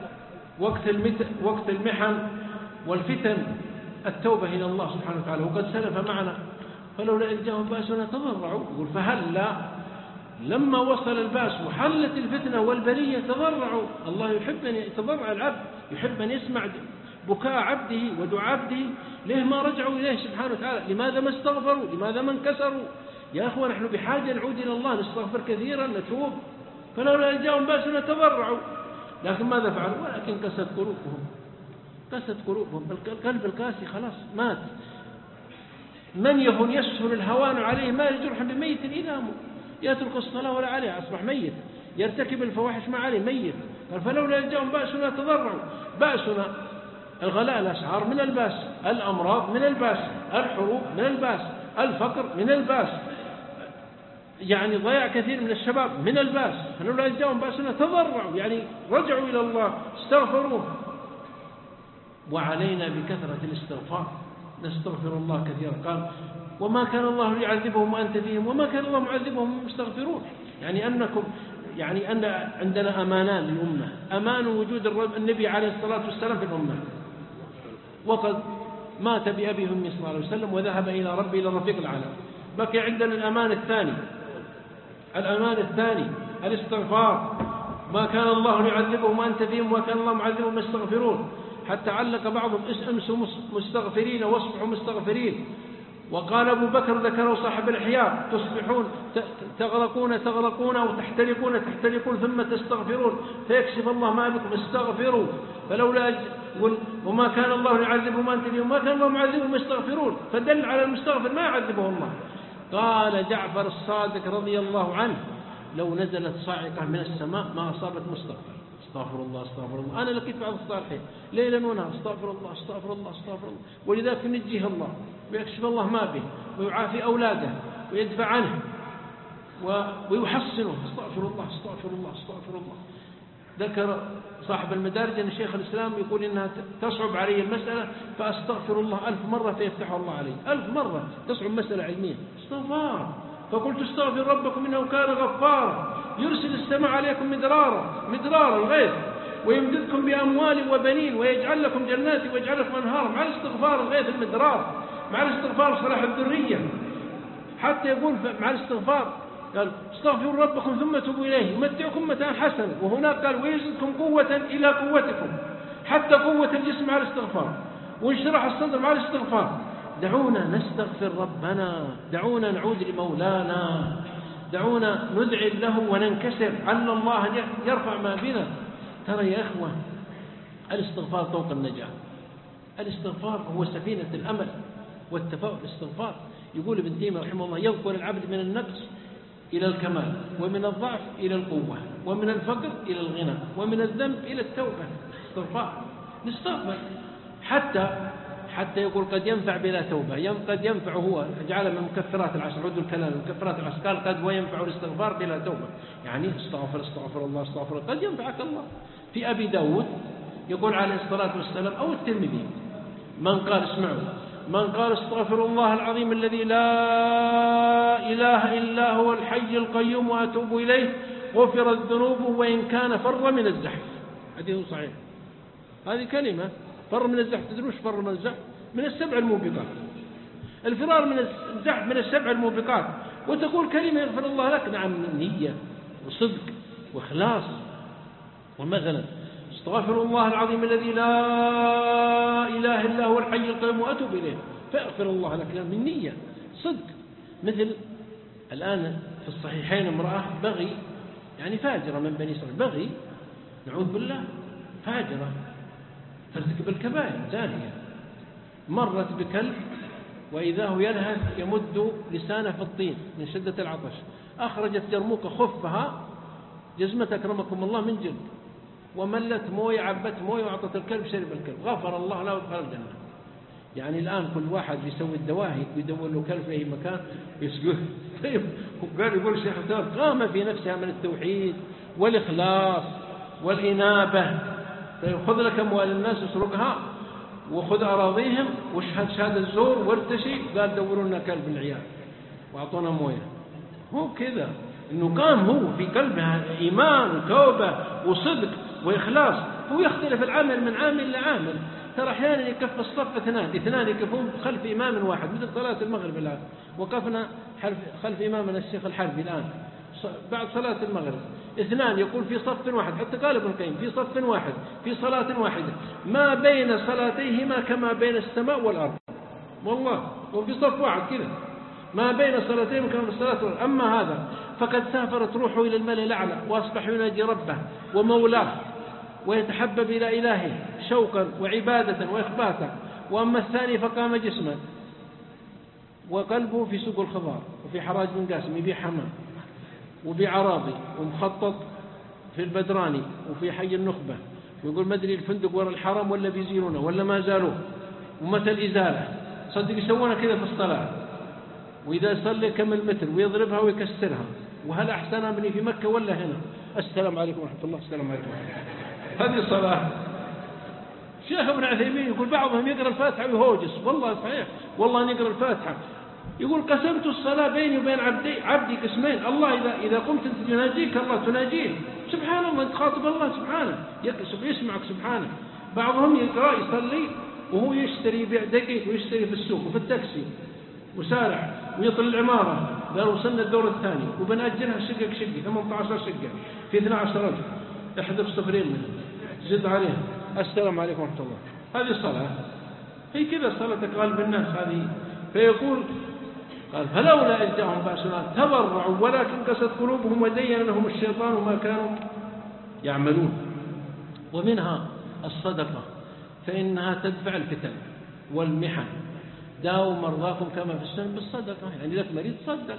وقت المحن والفتن التوبة إلى الله سبحانه وتعالى، وقد سلف معنا فلولا إذ جاءهم بأسنا تضرعوا، يقول فهلا لما وصل البأس وحلت الفتنة والبلية تضرعوا. الله يحب أن يتضرع العبد، يحب أن يسمع بكاء عبده ودعاء عبده، ليه ما رجعوا إليه سبحانه وتعالى؟ لماذا ما استغفروا؟ لماذا ما انكسروا؟ يا أخوة نحن بحاجة نعود إلى الله، نستغفر كثيرا، نتوب. فلولا إذ جاءهم بأسنا تضرعوا لكن ماذا فعلوا؟ ولكن قست قلوبهم. القلب القاسي خلاص مات. من يهون يسهل الهوان عليه ما يجرح بميت إلامه، يترك الصلاة ولا عليه أصبح ميت، يرتكب الفواحش ما عليه ميت. قال فلولا جاءهم بأسنا تضرعوا. بأسنا الغلاء الأسعار من الباس، الأمراض من الباس، الحروب من الباس، الفقر من الباس، يعني ضياع كثير من الشباب من الباس. فلولا جاءهم بأسنا تضرعوا، يعني رجعوا إلى الله استغفروه. وعلينا بكثرة الاستغفار، نستغفر الله كثيرا. قال وما كان الله ليعذبهم وأنت فيهم وما كان الله معذبهم وهم يستغفرون. يعني أن عندنا أمانان للأمة، أمان وجود النبي عليه الصلاة والسلام في الأمة، وقد مات بأبي أمي صلى الله عليه وسلم وذهب إلى ربي إلى الرفيق الأعلى. بقي عندنا الأمان الثاني الاستغفار. ما كان الله ليعذبهم وأنت فيهم وما كان الله معذبهم يستغفرون. حتى علق بعضهم امسوا مستغفرين واصبحوا مستغفرين. وقال أبو بكر ذكروا صاحب الإحياء تصبحون تغرقون أو تحترقون ثم تستغفرون فيكشف الله ما بكم استغفروا. فلولا وما كان الله يعذبهم وأنت فيهم وما كان الله معذبهم يستغفرون، فدل على المستغفر ما يعذبه الله. قال جعفر الصادق رضي الله عنه لو نزلت صاعقة من السماء ما أصابت مستغفر. استغفر الله استغفر الله. أنا لقيت بعض الصالحين ليلا ونهار استغفر الله استغفر الله استغفر الله، ولذلك ينجيه الله ويكشف الله ما به ويعافي أولاده ويدفع عنه ويحسنه. استغفر الله استغفر الله استغفر الله. ذكر صاحب المدارج أن شيخ الإسلام يقول إنها تصعب علي المسألة فأستغفر الله 1000 مرة فيفتح الله علي. 1000 مرة تصعب مسألة علمية استغفار. فقلت استغفر ربكم إنه كان غفارا يرسل السماء عليكم مدرارا الغيث ويمددكم بأموال وبنين ويجعل لكم جنات ويجعل لكم أنهارا. مع الاستغفار الغيث المدرار، مع الاستغفار صلاح الذرية. حتى يقول مع الاستغفار قال استغفروا ربكم ثم توبوا إليه يمتعكم متاعا حسنا. وهناك قال ويزدكم قوة إلى قوتكم، حتى قوة الجسم مع الاستغفار وانشراح الصدر مع الاستغفار. دعونا نستغفر ربنا، دعونا نعود لمولانا، دعونا ندعي له وننكسر على الله أن يرفع ما بنا. ترى يا إخوة الاستغفار طوق النجاة. الاستغفار هو سفينة الأمل والتفاؤل. الاستغفار يقول ابن تيمية رحمه الله ينقل العبد من النقص إلى الكمال ومن الضعف إلى القوة ومن الفقر إلى الغنى ومن الذنب إلى التوبة. استغفار نستغفر حتى يقول قد ينفع بلا توبة، قد ينفع هو جعل من مكفرات العشر. عدوا الكلام مكفرات العشر قال قد وينفع الاستغفار بلا توبة، يعني استغفر الله استغفر قد ينفعك الله. في أبي داود يقول عليه الصلاة والسلام أو الترمذي من قال استغفر الله العظيم الذي لا إله إلا هو الحي القيوم وأتوب إليه غفرت ذنوبه وإن كان فر من الزحف. حديث صحيح. هذه كلمة فر من الزحف. تدروش فر من الزحف؟ من السبع الموبقات. الفرار من الزحف من السبع الموبقات. وتقول كلمة يغفر الله لك. نعم نية وصدق وإخلاص. ومثلا استغفر الله العظيم الذي لا إله إلا هو الحي القيوم وأتوب إليه فيغفر الله لك من نية صدق. مثل الآن في الصحيحين امرأة بغي، يعني فاجرة من بني إسرائيل، بغي نعوذ بالله فاجرة ترتكب الكبائر زانية، مرت بكلب وإذا هو يلهث يمد لسانه في الطين من شدة العطش. أخرجت جرموقة خفها جزمة أكرمكم الله من جلد وملت موية عبت موية وعطت الكلب شرب الكلب غفر الله له ودخل الجنة. يعني الآن كل واحد يسوي الدواهي ويدور له كلب في أي مكان يسقيه. طيب قال يقول الشيخ قام في نفسها من التوحيد والإخلاص والإنابة. طيب خذ لك أموال الناس اسرقها وخذ أراضيهم واشهد شهادة الزور وارتشي. قال دوروا لنا كلب العيال وأعطونا موية. هو كذا إنه قام هو في قلبها إيمان وتوبة وصدق وإخلاص. هو يختلف العمل من عامل لعامل. ترى أحيانا يكف الصف اثنان يكفون خلف إمام واحد مثل صلاة المغرب الآن. وقفنا خلف إمامنا الشيخ الحربي الآن بعد صلاة المغرب اثنان يقول في صف واحد. حتى قال ابن القيم في صف واحد في صلاة واحدة ما بين صلاتيهما كما بين السماء والأرض. والله وفي صف واحد كذا ما بين صلاتين كما الصلاة والأرض. أما هذا فقد سافرت روحه إلى الملأ الأعلى وأصبح يناجي ربه ومولاه ويتحبب إلى إلهه شوقا وعبادة وإخباتا. وأما الثاني فقام جسما وقلبه في سوق الخضار وفي حراج بن قاسم يبيع حمام وبيع عراضي ومخطط في البدراني وفي حي النخبة، ويقول ما أدري الفندق وراء الحرم ولا بيزيرونه ولا ما زالوه ومتى الإزالة. صدق يسوونه كذا في الصلاة، وإذا صلي كم المتر ويضربها ويكسرها، وهل أحسن أبني في مكة ولا هنا؟ السلام عليكم ورحمة الله. السلام عليكم هذه الصلاة. شيخ ابن عثيمين يقول بعضهم يقرأ الفاتحة ويهوجس، والله صحيح والله نقرأ الفاتحة. يقول قسمت الصلاة بيني وبين عبدي قسمين، الله إذا قمت أنت تناجيك الله تناجيه، سبحان الله أنت خاطب الله سبحانه يسمعك سبحانه. بعضهم يقرأ يصلي وهو يشتري يبيع دقيق ويشتري في السوق وفي التاكسي وسارع ويطل العمارة. قال وصلنا الدور الثاني وبنأجرها شقة 18 شقة في 12 رجل، احذف صفرين منها زد عليها. السلام عليكم ورحمة الله. هذه الصلاة هي كذا صلاة قلب الناس هذه. فيقول قال فلولا إذ جاءهم بأسنا تضرعوا ولكن قست قلوبهم وزين لهم الشيطان ما كانوا يعملون. ومنها الصدقة فإنها تدفع الفتن والمحن. داووا مرضاكم كما في السنة بالصدقة، يعني لك مريض صدق.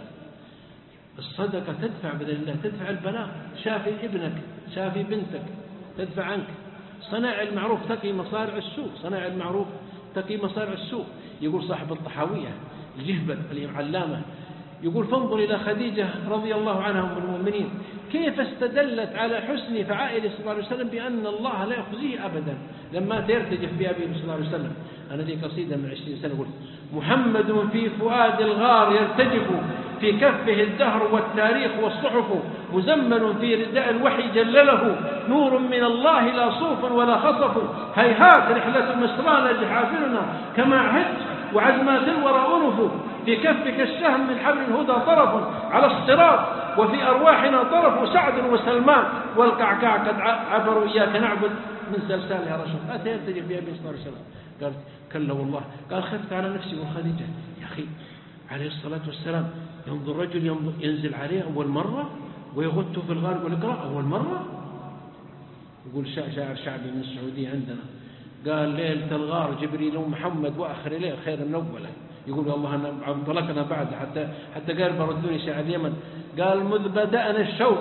الصدقة تدفع بإذن الله، تدفع البلاء. شافي ابنك شافي بنتك تدفع عنك. صناع المعروف تقي مصارع السوء، صناع المعروف تقي مصارع السوء. يقول صاحب الطحاوية الجهبل العلامة يقول فانظر إلى خديجة رضي الله عنها أم المؤمنين كيف استدلت على حسن فعائل صلى الله عليه وسلم بأن الله لا يخزيه أبدا لما ترتجف بأبيه صلى الله عليه وسلم. أنا لي قصيدة من 20 سنة قلت محمد في فؤاد الغار يرتجف في كفه الدهر والتاريخ والصحف مزمل في رداء الوحي جلله نور من الله لا صوف ولا خصف هيهات رحلة المسرانة جحافلنا كما عهدت وعزمات الورى أنف في كفك السهم من حبل الهدى طرف على الصراط وفي أرواحنا طرف سعد وسلمان والقعقاع قد عبروا إياك نعبد من سلسالها رشد. أتى يرتجف بأبي صلى الله عليه وسلم قال كلا والله قال خفت على نفسي وخديجة. يا أخي عليه الصلاة والسلام ينظر رجل ينزل عليه أول مرة ويغط في الغار يقول اقرأ أول مرة. يقول شاعر شعبي من السعودية عندنا قال ليلة الغار جبريل ومحمد وآخر ليل خير من أوله. يقول الله أنا انطلقنا بعد حتى قال بردوني شاعر اليمن قال مذ بدأنا الشوق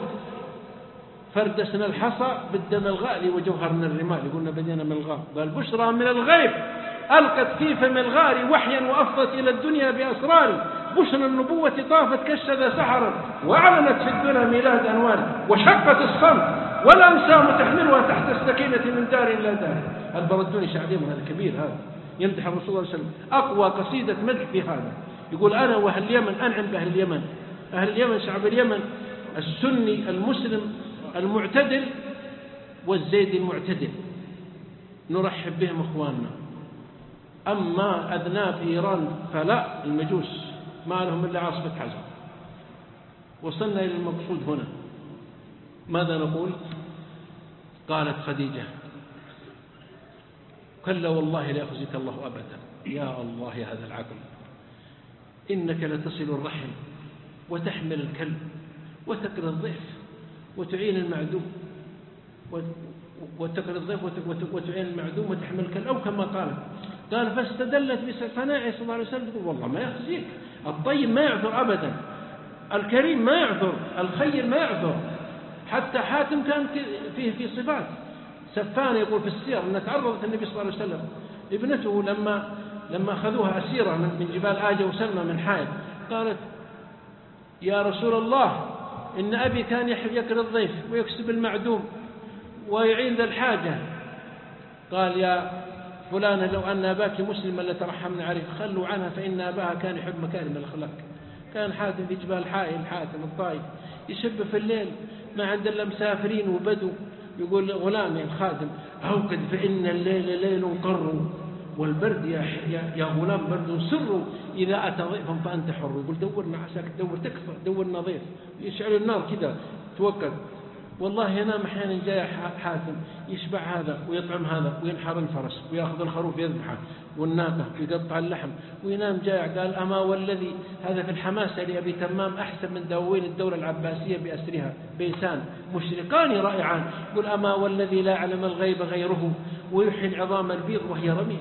فردسنا الحصى بالدم الغالي وجوهرنا الرمال. يقولنا بدينا من الغار. قال بشرى من الغيب ألقت في فم الغار وحيا وأفضت إلى الدنيا بأسرار بشرى النبوة طافت كالشذا سحرا وأعلنت في الدنيا ميلاد أنوار وشقت الصمت والأنسام تحملها تحت السكينة من دار إلى دار. البردوني شاعر اليمن هذا كبير هذا يمدح الرسول صلى الله عليه وسلم أقوى قصيدة مدح في هذا. يقول أنا وأهل اليمن أنعم بأهل اليمن. أهل اليمن شعب اليمن السني المسلم المعتدل والزيدي المعتدل نرحب بهم أخواننا. أما أذناب إيران فلا المجوس ما لهم إلا عاصفة حزم. وصلنا إلى المقصود هنا ماذا نقول؟ قالت خديجة كلا والله لا يخزيك الله أبدا. يا الله يا هذا العقل إنك لتصل الرحم وتحمل الكلب وتقري الضيف وتعين المعدوم وتقري الضيف وتعين المعدوم وتحمل الكلب أو كما قال فاستدلت بصناعه صلى الله عليه وسلم تقول والله ما يخزيك. الطيب ما يعذر أبدا، الكريم ما يعذر، الخير ما يعذر. حتى حاتم كان في صفات سفان يقول في السير أن تعرضت النبي صلى الله عليه وسلم ابنته لما أخذوها أسيرة من جبال آجة وسلمى من حائل قالت يا رسول الله إن أبي كان يقري الضيف ويكسب المعدوم ويعين ذا الحاجة. قال يا فلانة لو أن أباك مسلما لترحمنا عليه خلوا عنها فإن أباها كان يحب مكارم الأخلاق. كان حاتم في جبال حائل حاتم الطائف يشب في الليل ما عند إلا مسافرين وبدو يقول غلامي الخادم أوقد فإن الليل ليل قر والبرد يا غلام برد سر إذا أتى ضيفا فأنت حر. يقول دورنا عساك دور تكفى دورنا ضيف يشعل النار كذا توكد والله ينام أحيانا جاي حاتم يشبع هذا ويطعم هذا وينحر الفرس ويأخذ الخروف يذبحه والناقة ويقطع اللحم وينام جايع. قال أما والذي هذا في الحماسة لأبي تمام أحسن من دواوين الدولة العباسية بأسرها بيسان مشرقان رائعان. يقول أما والذي لا يعلم الغيب غيره ويحيي العظام البيض وهي رميم.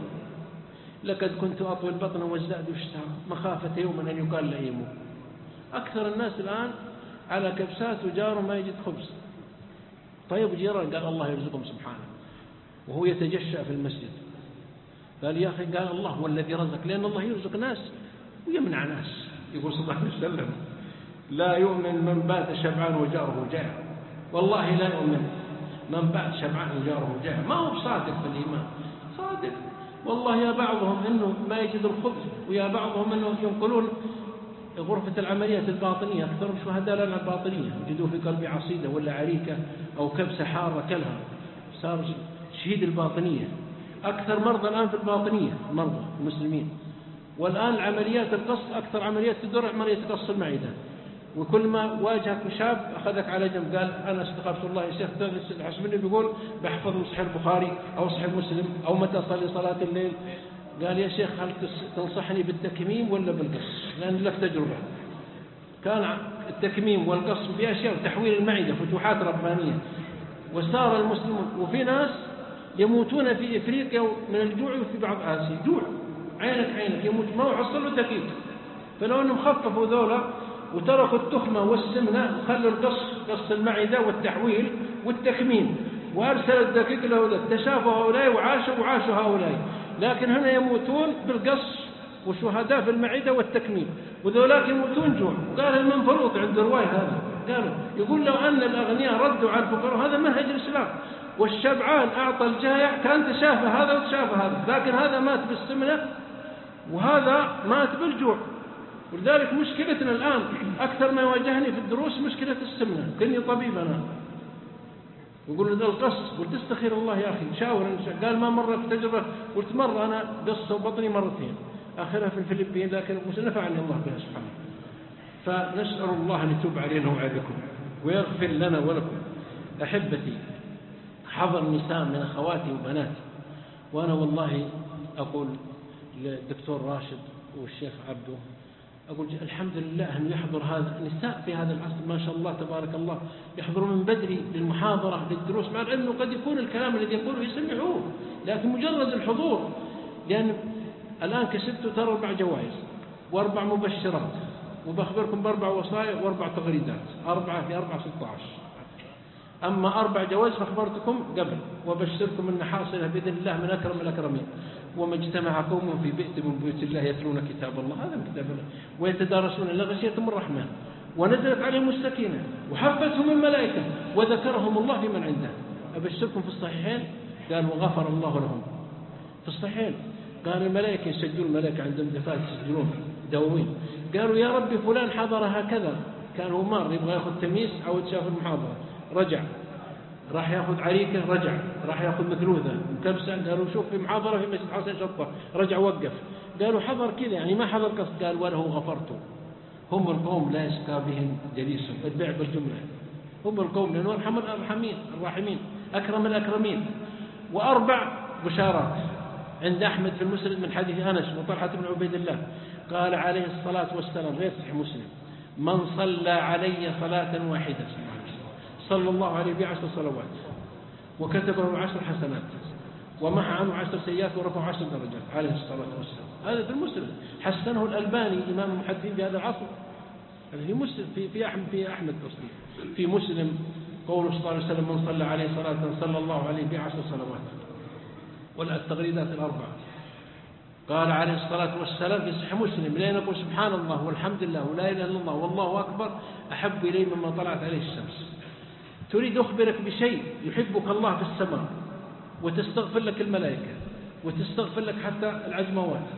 لقد كنت أطوي البطن والزاد يشتهى مخافة يوما أن يقال لا يموت. أكثر الناس الآن على كبسات وجاره ما يجد خبز. طيب جيران قال الله يرزقهم سبحانه وهو يتجشأ في المسجد. قال يا أخي قال الله هو الذي رزق لأن الله يرزق ناس ويمنع ناس. يقول صلى الله عليه وسلم لا يؤمن من بات شبعان وجاره جائع. والله لا يؤمن من بات شبعان وجاره جائع. ما هو صادق في الإيمان صادق. والله يا بعضهم إنه ما يجد الخبز ويا بعضهم إنه ينقلون غرفة العمليات الباطنية. أكثر شهداء لنا الباطنية يجدوا في قلب عصيدة ولا عريكة أو كبسة حارة كلها صار شهيد الباطنية. أكثر مرضى الآن في الباطنية مرضى المسلمين. والآن العمليات القص أكثر عمليات تدور عملية قص المعدة. وكل ما واجهك شاب أخذك على جنب قال أنا استغفرت الله يا شيخ حسبني بيقول بحفظ صحيح البخاري أو صحيح مسلم أو متى أصلي صلاة الليل. قال يا شيخ هل تنصحني بالتكميم ولا بالقص لأن لك تجربة. كان التكميم والقص في أشياء تحويل المعدة فتوحات ربانية. وصار المسلمون وفي ناس يموتون في إفريقيا من الجوع وفي بعض آسيا جوع عينك يموت ما هو حصل له دقيق. فلو أنهم خففوا ذولا وتركوا التخمة والسمنة وخلوا قص المعدة والتحويل والتكميم وأرسل الدقيق له تشافوا هؤلاء وعاشوا هؤلاء. لكن هنا يموتون بالقص وشهداء في المعدة والتكميم وذولاك يموتون جوع. قال المنفروض عند رواية هذا قالوا يقول لو أن الأغنياء ردوا على الفقراء هذا منهج الإسلام. والشبعان أعطى الجائع كان تشافى هذا وتشافى هذا. لكن هذا مات بالسمنة وهذا مات بالجوع. ولذلك مشكلتنا الآن أكثر ما يواجهني في الدروس مشكلة السمنة. كني طبيب أنا يقول له القص قلت استخير الله يا أخي شاور. قال ما مرة في تجربة قلت مرة أنا قص بطني مرتين آخرها في الفلبين لكن نفعني الله بها سبحانه. فنسأل الله أن يتوب علينا وعليكم ويغفر لنا ولكم. أحبتي حضر نساء من أخواتي وبناتي وأنا والله أقول للدكتور راشد والشيخ عبده أقول الحمد لله أن يحضر هذا النساء في هذا العصر ما شاء الله تبارك الله يحضرون من بدري للمحاضرة للدروس مع أنه قد يكون الكلام الذي يقوله يسمعوه لكن مجرد الحضور. لأن الآن كسبت ترى 4 جوائز و4 مبشرات وبخبركم ب4 وصايا و4 تغريدات 4 في 4 16. أما 4 جوائز فأخبرتكم قبل وبشركم أن حاصلة بإذن الله من أكرم الأكرمين. وما اجتمع قوم في بيت من بيوت الله يتلون كتاب الله هذا من كتاب الله ويتدارسون إلا غشيتهم الرحمن ونزلت عليهم السكينة وحفتهم الملائكة وذكرهم الله في من عنده. أبشركم في الصحيحين قال وغفر الله لهم. في الصحيحين قال الملائكة يسجلون الملائكة عندهم دفات يسجلون دواوين. قالوا يا ربي فلان حضر هكذا كان هو مار يبغى يأخذ تميس أو تشاف المحاضرة رجع راح يأخذ عريكة رجع راح يأخذ مكلوذة مكبسة. قالوا شوف في محاضرة في مسجد حسن شطة رجع وقف. قالوا حضر كذا يعني ما حضر قصد. قال وله غفرته. هم القوم لا يشقى بهم جليسهم البيع بالجملة. هم القوم لأنه أرحم الراحمين أكرم الأكرمين. و4 بشارات عند أحمد في المسند من حديث أنس وطلحة بن عبيد الله قال عليه الصلاة والسلام غير صحيح مسلم من صلى علي صلاة واحدة صلى الله عليه ب10 صلوات وكتب له 10 حسنات ومحى عنه 10 سيئات ورفع 10 درجات عليه الصلاة والسلام. هذا في المسلم حسنه الألباني إمام المحدثين في هذا العصر. في مسلم في أحمد تصديق في مسلم قوله صلى الله عليه وسلم من صلى عليه صلاة صلى الله عليه ب10 صلوات. ولا التغريدات ال4 قال عليه الصلاة والسلام في صحيح مسلم لا نقول سبحان الله والحمد لله ولا إله إلا الله والله أكبر أحب إلي مما طلعت عليه الشمس. تريد أخبرك بشيء يحبك الله في السماء وتستغفر لك الملائكة وتستغفر لك حتى العجموات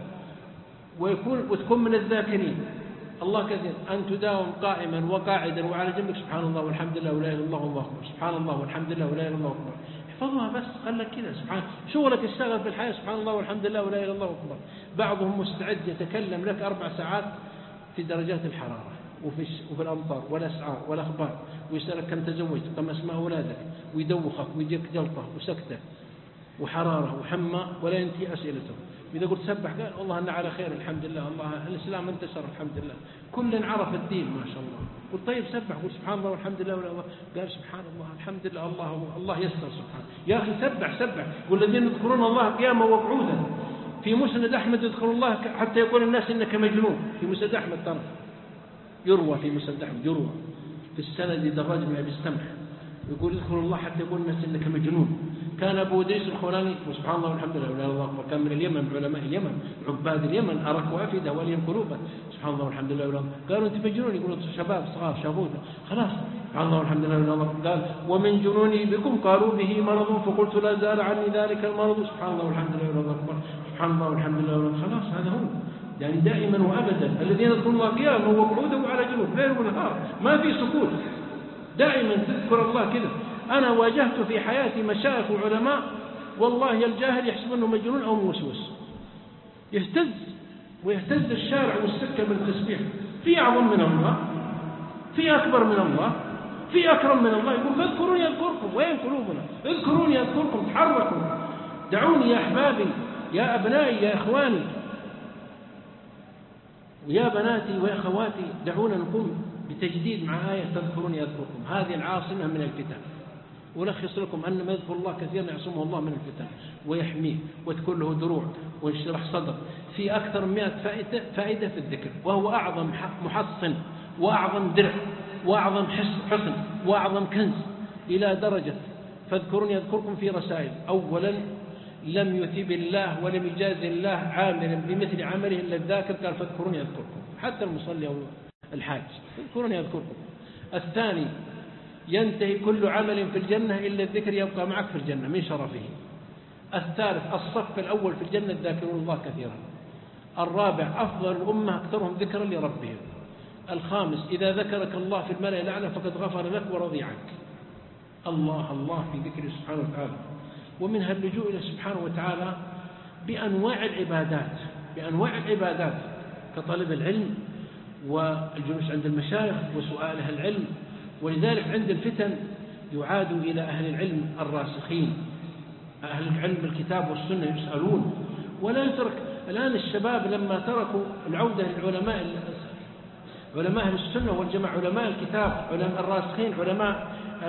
وتكون من الذاكرين الله كثير أن تداوم قائما وقاعدا وعلى جنبك سبحان الله والحمد لله ولا إله إلا الله والله أكبر سبحان الله والحمد لله ولا إله إلا الله أكبر. احفظها بس خلك كذا سبحان شغلك اشتغل في الحياة سبحان الله والحمد لله ولا إله إلا الله أكبر. بعضهم مستعد يتكلم لك 4 ساعات في درجات الحرارة وفي الأمطار والأسعار والأخبار، ويسألك كم تزوجت، كم أسماء أولادك، ويدوخك ويجيك جلطة وسكتة وحرارة وحمى ولا ينتهي أسئلته. إذا قلت سبح قال والله أنا على خير الحمد لله، الله الإسلام انتشر الحمد لله، كل عرف الدين ما شاء الله. قلت طيب سبح، قل سبحان الله والحمد لله ولا الله، قال سبحان الله الحمد لله الله يسر سبحانه. يا أخي سبح. والذين يذكرون الله قياما وقعودا. في مسند أحمد يذكر الله حتى يقول الناس إنك مجنون. في مسند أحمد ترى يروى، في مسند أحمد يروى في السند دراج بن أبي السمح يقول يذكر الله حتى يقول الناس إنك مجنون. كان أبو إدريس الخولاني وسبحان الله والحمد لله ولا الله أكبر، كان من اليمن، من علماء اليمن، عباد اليمن، أرك وأفئدة وليهم قلوبا، سبحان الله والحمد لله ولا الله. قالوا أنت مجنون، يقولوا شباب صغار شافوه خلاص سبحان الله والحمد لله ولا الله. قال ومن جنوني بكم قالوا به مرض فقلت لا زال عني ذلك المرض، سبحان الله والحمد لله ولا الله أكبر، سبحان الله والحمد لله ولا الله. خلاص هذا هو يعني دائما وأبدا الذين يذكرون الله قياما وقعودا وعلى جنوب ليل ونهار، ما في سكوت، دائما تذكر الله كذا. أنا واجهت في حياتي مشايخ وعلماء والله الجاهل يحسب أنه مجنون أو موسوس، يهتز الشارع والسكة بالتسبيح. في أعظم من الله، في أكبر من الله، في أكرم من الله. يقول فاذكروني أذكركم. وين قلوبنا؟ اذكروني أذكركم، تحركوا، دعوني يا أحبابي يا أبنائي يا إخواني ويا بناتي ويا أخواتي، دعونا نقوم بتجديد مع آية تذكروني أذكركم. هذه العاصمة من الفتن. ولخص لكم أن ما يذكر الله كثيرا يعصمه الله من الفتن ويحميه وتكون له دروع ويشرح صدر. في أكثر من 100 فائدة في الذكر، وهو أعظم محصن وأعظم درع وأعظم حصن وأعظم كنز، إلى درجة فاذكروني أذكركم في رسائل. أولا لم يثب الله ولم يجاز الله عاملا بمثل عمله إلا الذاكر، قال فاذكروني أذكركم. حتى المصلي أو الحاج فاذكروني أذكركم. الثاني ينتهي كل عمل في الجنة إلا الذكر يبقى معك في الجنة من شرفه. الثالث الصف الأول في الجنة الذاكرون الله كثيرا. الرابع أفضل الأمة أكثرهم ذكرا لربهم. الخامس إذا ذكرك الله في الملأ الأعلى فقد غفر لك ورضي عنك. الله في ذكره سبحانه وتعالى. ومنها اللجوء إلى سبحانه وتعالى بأنواع العبادات كطلب العلم والجلوس عند المشايخ وسؤال أهل العلم. ولذلك عند الفتن يعاد إلى أهل العلم الراسخين، أهل العلم بالكتاب والسنة يسألون. ولا يترك الآن الشباب لما تركوا العودة للعلماء، علماء أهل السنة والجماعة، علماء الكتاب، علماء الراسخين، علماء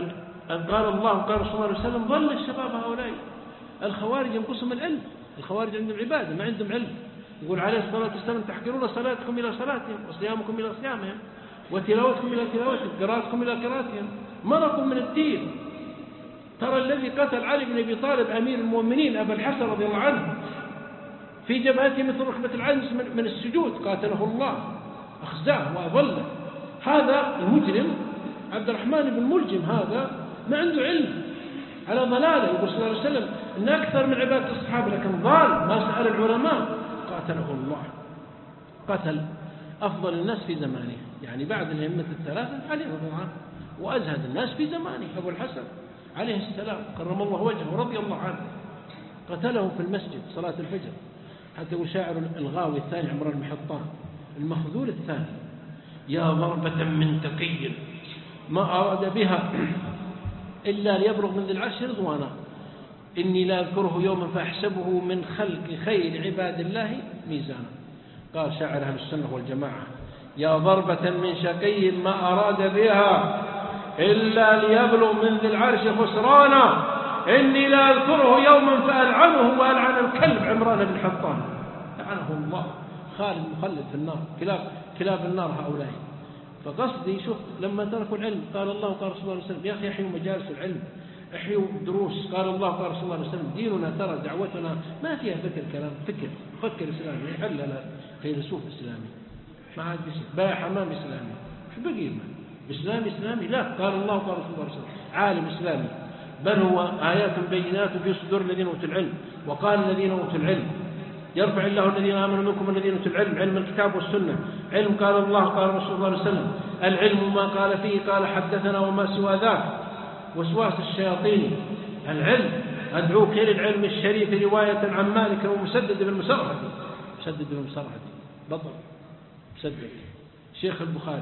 قال الله وقال رسول الله عليه وسلم، ظل الشباب هؤلاء. الخوارج ينقصهم العلم، الخوارج عندهم عبادة ما عندهم علم. يقول عليه الصلاة والسلام تحقرون صلاتكم إلى صلاتهم وصيامكم إلى صيامهم وتلاوتكم إلى تلاوتهم قراءتكم إلى قراءتهم، مرقوا من الدين. ترى الذي قتل علي بن أبي طالب أمير المؤمنين أبا الحسن رضي الله عنه في جبهته مثل ركبة العنز من السجود، قاتله الله أخزاه وأضله. هذا المجرم عبد الرحمن بن ملجم، هذا ما عنده علم على ضلاله. يقول صلى الله عليه وسلم إن أكثر من عبادة الصحابة لكن ضال ما سأل العلماء، قاتله الله. قتل أفضل الناس في زمانه، يعني بعد الأئمة الثلاثة علي رضي الله عنه، وأزهد الناس في زمانه أبو الحسن عليه السلام كرم الله وجهه ورضي الله عنه. قتله في المسجد صلاة الفجر. حتى وشاعر الغاوي الثاني عمران المحطان المخذول الثاني، يا ضربة من تقي ما أراد بها إلا ليبلغ من ذي العرش رضوانا، إني لا أذكره يوما فأحسبه من خلق خير عباد الله ميزانا. قال شاعر أهل السنة والجماعة يا ضربة من شقي ما أراد بها إلا ليبلغ من ذي العرش خسرانا، إني لا أذكره يوما فألعنه وألعن الكلب عمران بن حطان لعنه الله، خالد مخلد في النار، كلاب النار هؤلاء. فقصدي شوف لما تركوا العلم قال الله وقال رسول الله عليه وسلم يا أخي احيوا مجالس العلم، احيوا دروس. قال الله وقال رسول الله عليه وسلم ديننا ترى دعوتنا ما فيها كلام فكر إسلامي يحل فيلسوف إسلامي ما عاد بايع حمام إسلامي شو بقي إسلامي لا. قال الله وقال رسول الله عليه وسلم عالم إسلامي، بل هو آيات بينات في صدور الذين أوتوا العلم. وقال الذين أوتوا العلم يرفع الله الذين آمنوا منكم والذين أوتوا العلم، علم الكتاب والسنة، علم قال الله قال رسول الله عليه وسلم. العلم ما قال فيه قال حدثنا وما سوى ذاك. وسواس الشياطين العلم أدعوك إلى العلم الشريف رواية عن مالك ومسدد بن مسرهد بطل مسدد شيخ البخاري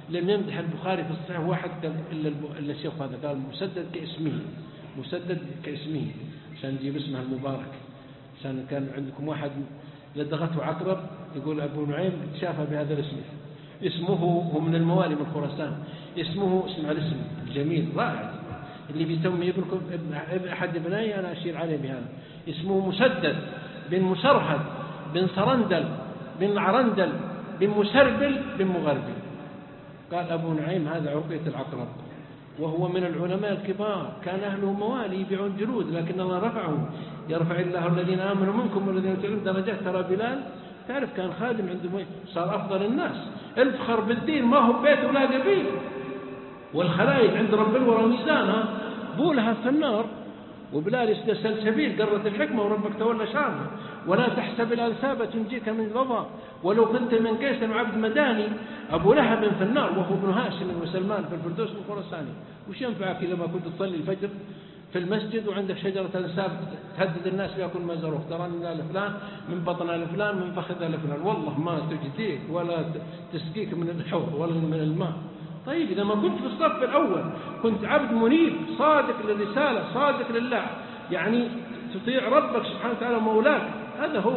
لم يمدح البخاري في الصحيح واحد إلا الشيخ هذا قال مسدد كاسمه عشان يجيب اسمه المبارك. عشان كان عندكم واحد لدغته عقرب يقول أبو نعيم شافه بهذا الاسم، اسمه هو من الموالي من خراسان، اسمه اسمع الاسم الجميل رائع اللي بيسمي ابنكم ابن أحد ابنائي أنا أشير عليه بهذا، اسمه مسدد بن مسرهد بن سرندل بن عرندل بن مسربل بن مغربل. قال أبو نعيم هذا عقية العقرب، وهو من العلماء الكبار، كان أهله موالي يبيعون جلود لكن الله رفعهم، يرفع الله الذين آمنوا منكم والذين أوتوا العلم درجات. ترى بلال تعرف كان خادم عنده صار أفضل الناس، الفخر بالدين ما هو بيت ولا قبيل، والخلائق عند رب الورى ميزانها بولها في النار، وبلال يسدى سلسبيل قرة الحكمة وربك تولى شانها. ولا تحسب الأنساب تنجيك من لظى ولو كنت من قيس وعبد مداني. أبو لهب في النار وهو ابن هاشم وسلمان في الفردوس الخراساني. وش ينفعك إذا ما كنت تصلي الفجر في المسجد وعندك شجرة أنساب تهدد الناس بيأكل ما زروك، ترى من آل فلان من بطن آل فلان من فخذ آل فلان، والله ما تجديك ولا تسقيك من الحوض ولا من الماء. طيب إذا ما كنت في الصف الأول كنت عبد منيب صادق للرسالة صادق لله، يعني تطيع ربك سبحانه وتعالى مولاك، هذا هو.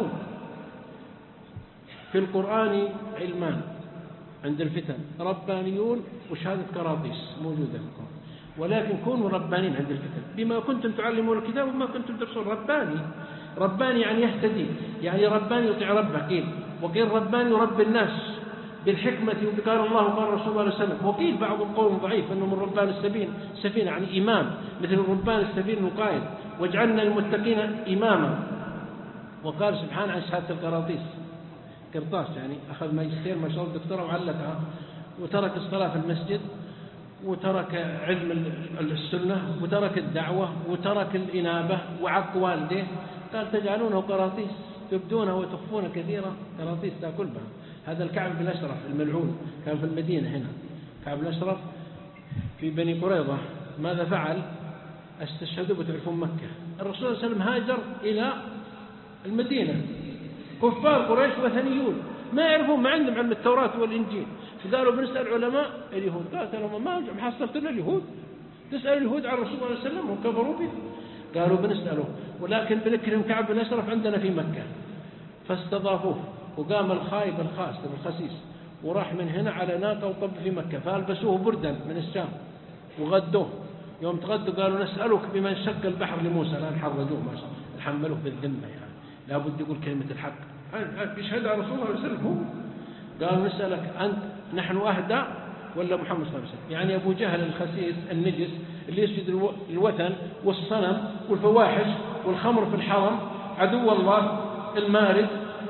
في القرآن علمان عند الفتن، ربانيون وشهادة كراطيس موجودة في القرآن، ولكن كونوا ربانين عند الفتن بما كنتم تعلمون الكتاب وما كنتم تدرسون. رباني يعني يهتدي، يعني رباني يطيع ربه، وقيل رباني يربي الناس بالحكمة وقال الله وقال رسول الله صلى الله عليه وسلم. وقيل بعض القوم ضعيف أنه من ربان السفينة يعني إمام، مثل ربان السفينة وقائد واجعلنا المتقين إماما. وقال سبحانه عن شهادة القراطيس قرطاس، يعني أخذ ماجستير ما شاء الله دكتوراه وعلقها، وترك الصلاة في المسجد وترك علم السنة وترك الدعوة وترك الإنابة وعق والديه. قال تجعلونه قراطيس تبدونه وتخفون كثيرا، قراطيس تأكل بها. هذا الكعب بن الأشرف الملعون كان في المدينة هنا، كعب بن الأشرف في بني قريظة ماذا فعل؟ استشهدوا بتعرفون مكة، الرسول صلى الله عليه وسلم هاجر إلى المدينة، كفار قريش وثنيون ما يعرفون، ما عندهم علم التوراة والإنجيل، فقالوا بنسأل علماء اليهود. قالت لهم ما حصلت لنا اليهود، تسأل اليهود عن الرسول صلى الله عليه وسلم وكفروا به. قالوا بنسأله ولكن بنكرم كعب بن الأشرف عندنا في مكة. فاستضافوه وقام الخايب الخاس الخسيس وراح من هنا على ناقة وطب في مكة، فألبسوه بردا من الشام وغدوه. يوم تغدوا قالوا نسألك بمن شق البحر لموسى، الآن حرجوه ما شاء الله، حملوه بالذمة، يعني لابد يقول كلمة الحق يشهد على رسول الله صلى الله عليه وسلم. قالوا نسألك أنت نحن أهدى ولا محمد صلى الله عليه وسلم؟ يعني أبو جهل الخسيس النجس اللي يسجد الوثن والصنم والفواحش والخمر في الحرم عدو الله المارد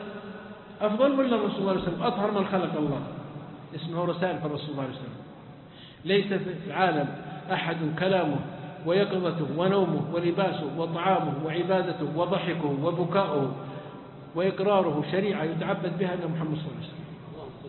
أفضل ولا الرسول صلى الله عليه وسلم أطهر من خلق الله؟ اسمعوا رسائل في الرسول صلى الله عليه وسلم. ليس في العالم أحد كلامه ويقظته ونومه ولباسه وطعامه وعبادته وضحكه وبكاؤه وإقراره شريعة يتعبد بها إلا محمد صلى الله عليه وسلم.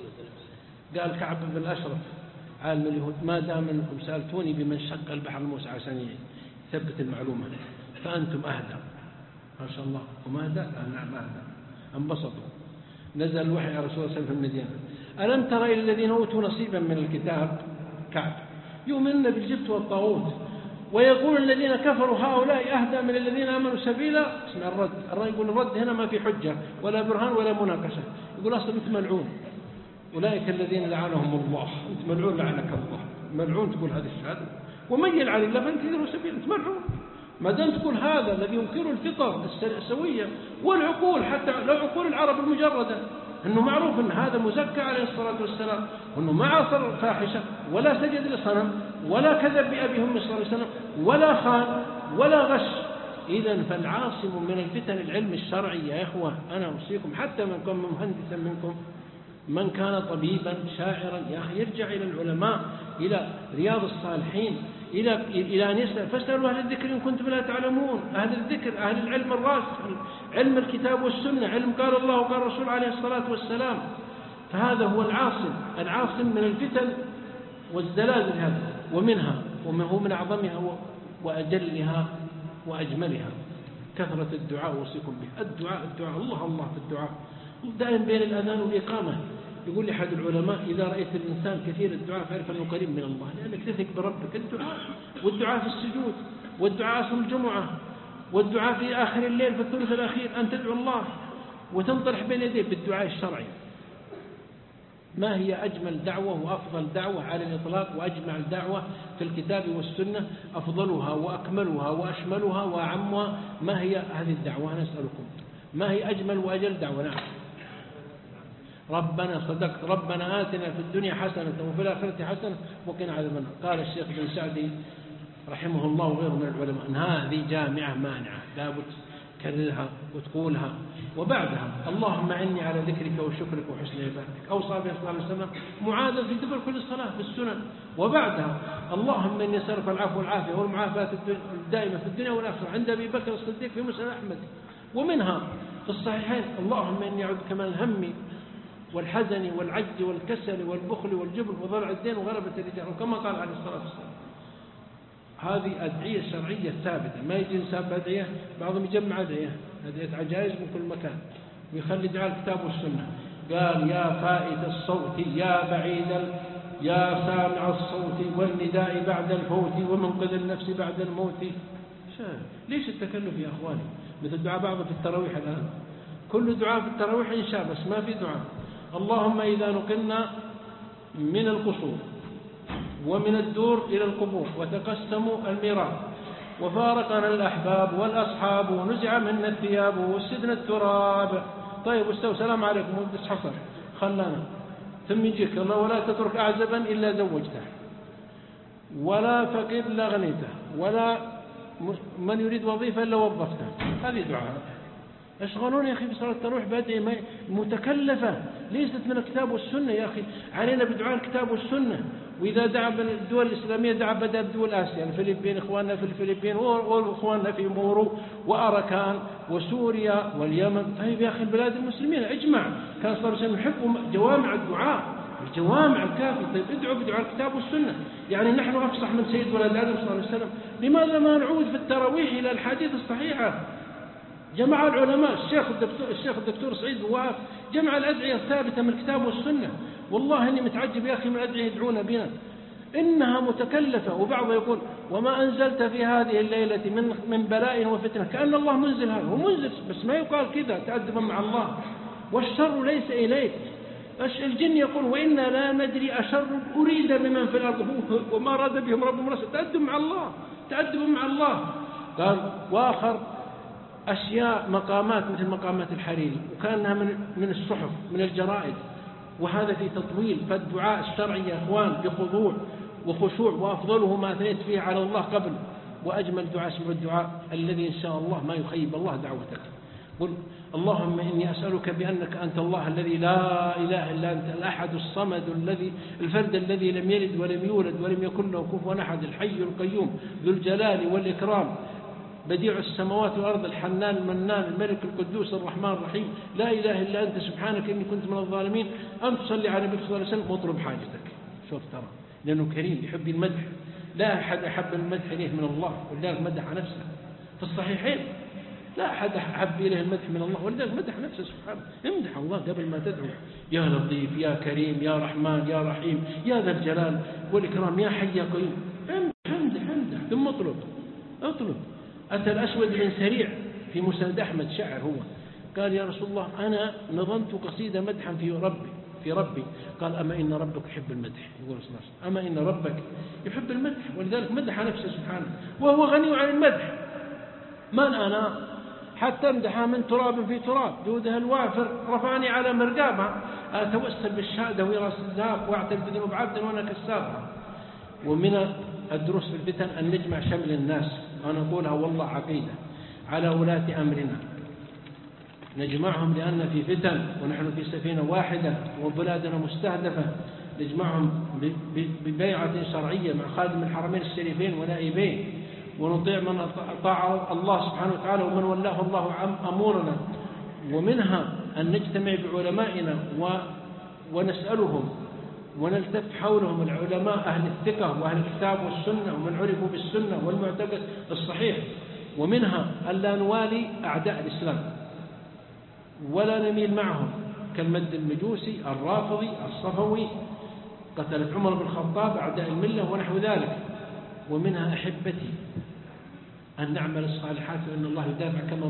قال كعب بن الأشرف عالم اليهود ما دام أنكم سألتوني بمن شق البحر موسى عشان يثبت المعلومة فأنتم أهدى. ما شاء الله. وما أهدى؟ نعم أهدى. انبسطوا. نزل الوحي على رسول الله صلى الله عليه وسلم في المدينة. ألم تر إلى الذين أوتوا نصيبا من الكتاب كعب يؤمنون بالجبت والطاغوت ويقول الذين كفروا هؤلاء أهدى من الذين آمنوا سبيلا. اسمع الرد يقول الرد هنا ما في حجة ولا برهان ولا مناقشة، يقول أصلا أنت ملعون، أولئك الذين لعنهم الله، أنت ملعون لعنك الله، ملعون تقول هذه الشهادة ومن يلعن الله فأنت تدير سبيل، أنت ملعون. ما دام تقول هذا الذي ينكر الفطر السوية والعقول، حتى لو عقول العرب المجردة، أنه معروف أن هذا مزكى عليه الصلاة والسلام، وأنه ما عصر الفاحشة ولا سجد لصنم ولا كذب بأبي هم صلى الله عليه وسلم ولا خان ولا غش. إذن فالعاصم من الفتن العلم الشرعي يا إخوة. أنا أوصيكم حتى من كان مهندسا منكم، من كان طبيبا شاعرا يا أخي يرجع إلى العلماء، إلى رياض الصالحين، إلى أن يسأل فاسألوا أهل الذكر إن كنتم لا تعلمون. أهل الذكر أهل العلم الراسخ، علم الكتاب والسنة، علم قال الله وقال الرسول عليه الصلاة والسلام. فهذا هو العاصم من الفتن والزلازل هذا، ومنها وهو من أعظمها وأجلها وأجملها كثرة الدعاء. وصيكم به الدعاء الله في الدعاء دائما بين الأذان والإقامة. يقول لي أحد العلماء: إذا رأيت الإنسان كثير الدعاء فاعرف أنه قريب من الله، لأنك تثق بربك. الدعاء والدعاء في السجود، والدعاء في الجمعة، والدعاء في آخر الليل في الثلث الأخير، أن تدعو الله وتنطرح بين يديه بالدعاء الشرعي. ما هي أجمل دعوة وأفضل دعوة على الإطلاق وأجمع الدعوة في الكتاب والسنة؟ أفضلها وأكملها وأشملها وأعمها ما هي هذه الدعوة؟ أنا أسألكم ما هي أجمل وأجل دعوة؟ نعم، ربنا صدقت، ربنا آتنا في الدنيا حسنة وفي الآخرة حسنة وقنا عذاب النار. قال الشيخ بن سعدي رحمه الله وغيره من العلماء أن هذه جامعة مانعة، لابد تكررها وتقولها. وبعدها اللهم إني على ذكرك وشكرك وحسن عبادتك، أوصى به صلى الله عليه وسلم معاذ في دبر كل صلاة في السنن. وبعدها اللهم إني أسألك العفو والعافية والمعافاة الدائمة في الدنيا والآخرة عند أبي بكر الصديق في مسند أحمد. ومنها في الصحيحين: اللهم إني أعوذ بك من الهم والحزن والعجز والكسل والبخل والجبن وضلع الدين وغلبة الرجال، وكما قال عليه الصلاة والسلام. هذه أدعية شرعية ثابتة، ما يجي إنسان بأدعية، بعضهم يجمع أدعية عجائز من كل مكان ويخلي دعاء الكتاب والسنة. قال: يا فائت الصوت يا بعيد يا سامع الصوت والنداء بعد الفوت ومنقذ النفس بعد الموت. ليش التكلف يا أخواني؟ مثل دعاء بعض في التراويح الآن، كل دعاء في التراويح إن شاء، بس ما في دعاء. اللهم إذا نقلنا من القصور ومن الدور إلى القبور وتقسموا الميراث وفارقنا الأحباب والأصحاب ونزع منا الثياب وسدنا التراب. طيب واستوى، سلام عليكم، بس حصل خلانا. ثم يجيك الله: ولا تترك أعزبا إلا زوجته، ولا فقير إلا غنيته، ولا من يريد وظيفة إلا وظفته. هذه دعاء. اشغلون يا أخي بصلاة التراويح بأدعية متكلفة ليست من الكتاب والسنة. يا أخي علينا بدعاء الكتاب والسنة. وإذا دعا الدول الإسلامية دعا بدأ بدول آسيا، الفلبين، إخواننا في الفلبين وإخواننا في مورو وأراكان وسوريا واليمن. طيب يا أخي البلاد المسلمين اجمع. كان صلى الله عليه وسلم يحب جوامع الدعاء، الجوامع الكافي. طيب ادعوا بدعاء الكتاب والسنة. يعني نحن أفصح من سيد ولد آدم صلى الله عليه وسلم، لماذا ما نعود في التراويح إلى الحديث الصحيحة؟ جمع العلماء الشيخ الدكتور سعيد بواف جمع الأدعية الثابتة من الكتاب والسنة. والله إني متعجب يا أخي من الأدعية يدعون بنا، إنها متكلفة. وبعض يقول: وما أنزلت في هذه الليلة من بلاء وفتنة، كأن الله منزل. هذا هو منزل، بس ما يقال كذا تأدبا مع الله. والشر ليس إليك. الجن يقول: وإنا لا ندري أشر أريد بمن في الأرض وما أراد بهم ربهم رشدا. تأدب مع الله، تأدب مع الله. قال: وآخر أشياء مقامات مثل مقامات الحريري، وكانها من الصحف من الجرائد، وهذا في تطويل. فالدعاء الشرعي يا أخوان بخضوع وخشوع، وأفضله ما أثنيت فيه على الله قبل. وأجمل دعاء اسمه الدعاء الذي إن شاء الله ما يخيب الله دعوتك. قل: اللهم إني أسألك بأنك أنت الله الذي لا إله إلا أنت، الأحد الصمد الفرد الذي لم يلد ولم يولد ولم يكن له كفوا أحد، الحي القيوم ذو الجلال والإكرام، بديع السماوات والأرض، الحنان المنان الملك القدوس الرحمن الرحيم، لا إله إلا أنت سبحانك إني كنت من الظالمين. أن تصلي على النبي صلى الله عليه وسلم واطلب حاجتك. شوف ترى، لأنه كريم يحب المدح، لا أحد أحب المدح إليه من الله، ولذلك مدح نفسه في الصحيحين. لا أحد أحب إليه المدح من الله، ولذلك مدح نفسه سبحانه. امدح الله قبل ما تدعو: يا لطيف يا كريم يا رحمن يا رحيم يا ذا الجلال والإكرام يا حي يا قيوم. امدح ثم اطلب. أتى الأسود بن سريع في مسند أحمد شاعر، هو قال: يا رسول الله أنا نظمت قصيدة مدحا في ربي. قال: أما إن ربك يحب المدح. يقول صلى الله عليه وسلم: أما إن ربك يحب المدح، ولذلك مدح نفسه سبحانه، وهو غني عن المدح. من أنا حتى امدحها من تراب في تراب، جودها الوافر رفعني على مرقابها، أتوسل بالشهادة وراس الذهب واعترف بذنوب عبد وأنا كسابها. ومن الدروس في الفتن أن نجمع شمل الناس، أنا أقولها والله عقيدة على ولاة أمرنا، نجمعهم لأن في فتن ونحن في سفينة واحدة وبلادنا مستهدفة. نجمعهم ببيعة شرعية مع خادم الحرمين الشريفين ونائبين، ونطيع من أطاع الله سبحانه وتعالى ومن ولاه الله أمورنا. ومنها أن نجتمع بعلمائنا ونسألهم ونلتف حولهم، العلماء أهل الثقة وأهل الكتاب والسنة ومن عرفوا بالسنة والمعتقد الصحيح. ومنها أن لا نوالي أعداء الإسلام ولا نميل معهم، كالمد المجوسي الرافضي الصفوي، قتلت عمر بن الخطاب أعداء الملة ونحو ذلك. ومنها أحبتي أن نعمل الصالحات، وأن الله يدافع كما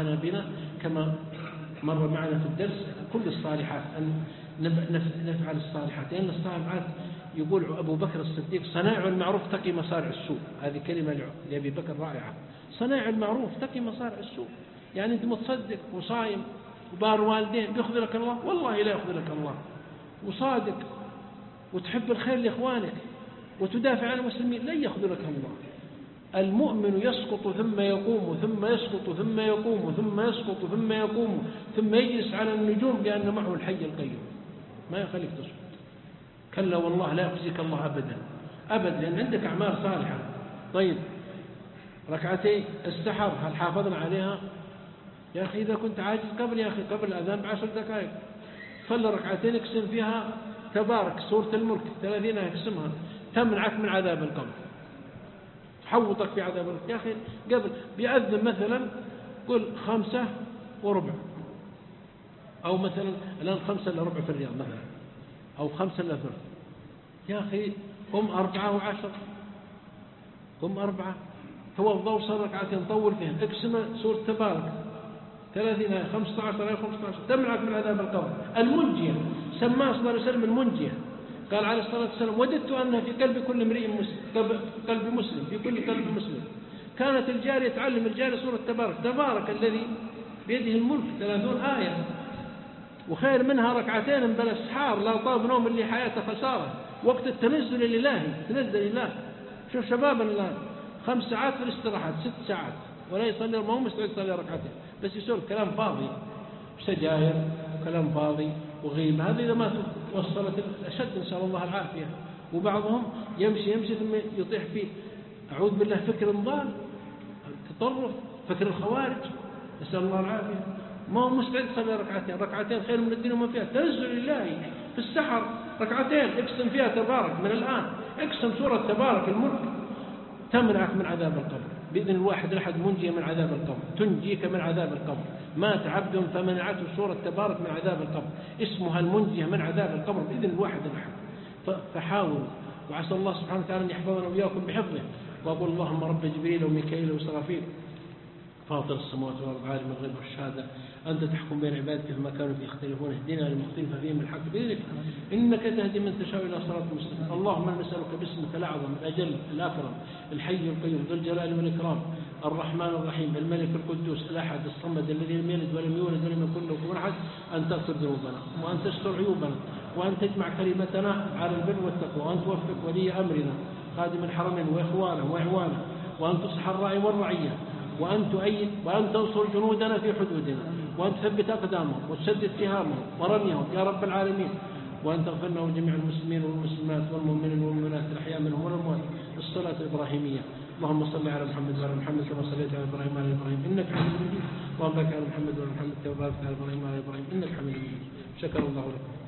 مر معنا في الدرس كل الصالحات، أن نفعل الصالحات، لأن الصالحات يقول أبو بكر الصديق صنائع المعروف تقي مصارع السوء. هذه كلمة لأبي بكر رائعة، صنائع المعروف تقي مصارع السوء. يعني أنت متصدق وصايم وبار والدين بيأخذ لك الله؟ والله لا يأخذ لك الله. وصادق وتحب الخير لإخوانك وتدافع عن المسلمين لن يأخذ لك الله. المؤمن يسقط ثم يقوم، ثم يسقط ثم يقوم، ثم يسقط ثم يقوم، ثم يجلس على النجوم لأن معه الحي القيوم، ما يخليك تسقط. كلا والله لا يخزيك الله أبدا أبدا، لأن عندك أعمال صالحة. طيب ركعتي السحر هل حافظنا عليها؟ يا أخي إذا كنت عاجز قبل قبل الأذان ب10 دقائق صلي ركعتين اقسم فيها تبارك سورة الملك 30 اقسمها، تمنعك من عذاب القبر، تحوطك في عذاب القبر. يا أخي قبل بيأذن مثلا قل 5:15، أو مثلا الآن 5:15 في الرياض مثلا، أو 5:15. يا أخي قم 4:10، قم 4 توضأ وصل ركعتين طول فيها، اقسم سورة تبارك 30 15 تمنعك من عذاب القبر. المنجية سماه صلى الله عليه وسلم المنجية، قال عليه الصلاة والسلام وددت أنها في قلب كل امرئ مسلم، قلب مسلم، في كل قلب مسلم. كانت الجارية تعلم الجارية سورة تبارك، تبارك الذي بيده الملك 30 آية، وخير منها ركعتين بلا اسحار لا طاب نوم اللي حياته خسارة، وقت التنزل الإلهي تنزل الله. شوف شبابنا الآن 5 ساعات في الاستراحات 6 ساعات ولا يصلي، ما هو مستعد يصلي ركعتين بس يسولف كلام فاضي، سجاير وكلام فاضي وغيبة. هذه إذا ما وصلت أشد نسأل الله العافية. وبعضهم يمشي ثم يطيح فيه أعوذ بالله فكر ضال، تطرف، فكر الخوارج، نسأل الله العافية. ما هو مستعد يصلي ركعتين خير من الدين وما فيها. تنزل الله في السحر ركعتين اقسم فيها تبارك من الآن، اقسم سورة تبارك الملك تمنعك من عذاب القبر بإذن الواحد الأحد، منجية من عذاب القبر، تنجيك من عذاب القبر. مات عبد فمنعته سورة تبارك من عذاب القبر، اسمها المنجية من عذاب القبر بإذن الواحد الأحد. فحاولوا، وعسى الله سبحانه وتعالى أن يحفظنا وإياكم بحفظه. وأقول اللهم رب جبريل وميكائيل وإسرافيل فاطر السماوات والأرض عالم الغيب والشهادة أنت تحكم بين عبادك فيما كانوا فيه يختلفون، اهدنا لما اختلف فيه من الحق بإذنك إنك تهدي من تشاء إلى صراط مستقيم. اللهم نسألك باسمك الأعظم الأجل الأكرم الحي القيوم ذو الجلال والإكرام الرحمن الرحيم الملك القدوس الأحد الصمد الذي لم يلد ولم يولد ولم يكن له كفوا أحد، أن تغفر ذنوبنا وأن تستر عيوبنا وأن تجمع كلمتنا على البر والتقوى، وأن توفق ولي أمرنا خادم الحرمين وإخوانه وإعوانه، وأن تصلح الرأي والرعية، وأن تنصر جنودنا في حدودنا، وأن تثبت أقدامهم وتسدد سهامهم ورميهم يا رب العالمين، وأن تغفر لهم جميع المسلمين والمسلمات والمؤمنين والمؤمنات الأحياء منهم والأموات. الصلاة الإبراهيمية. اللهم صل على محمد وعلى محمد كما صليت على إبراهيم وعلى إبراهيم إنك حميد مجيد، اللهم بارك على محمد وعلى محمد كما باركت على إبراهيم وعلى إبراهيم إنك حميد مجيد. شكر الله لكم.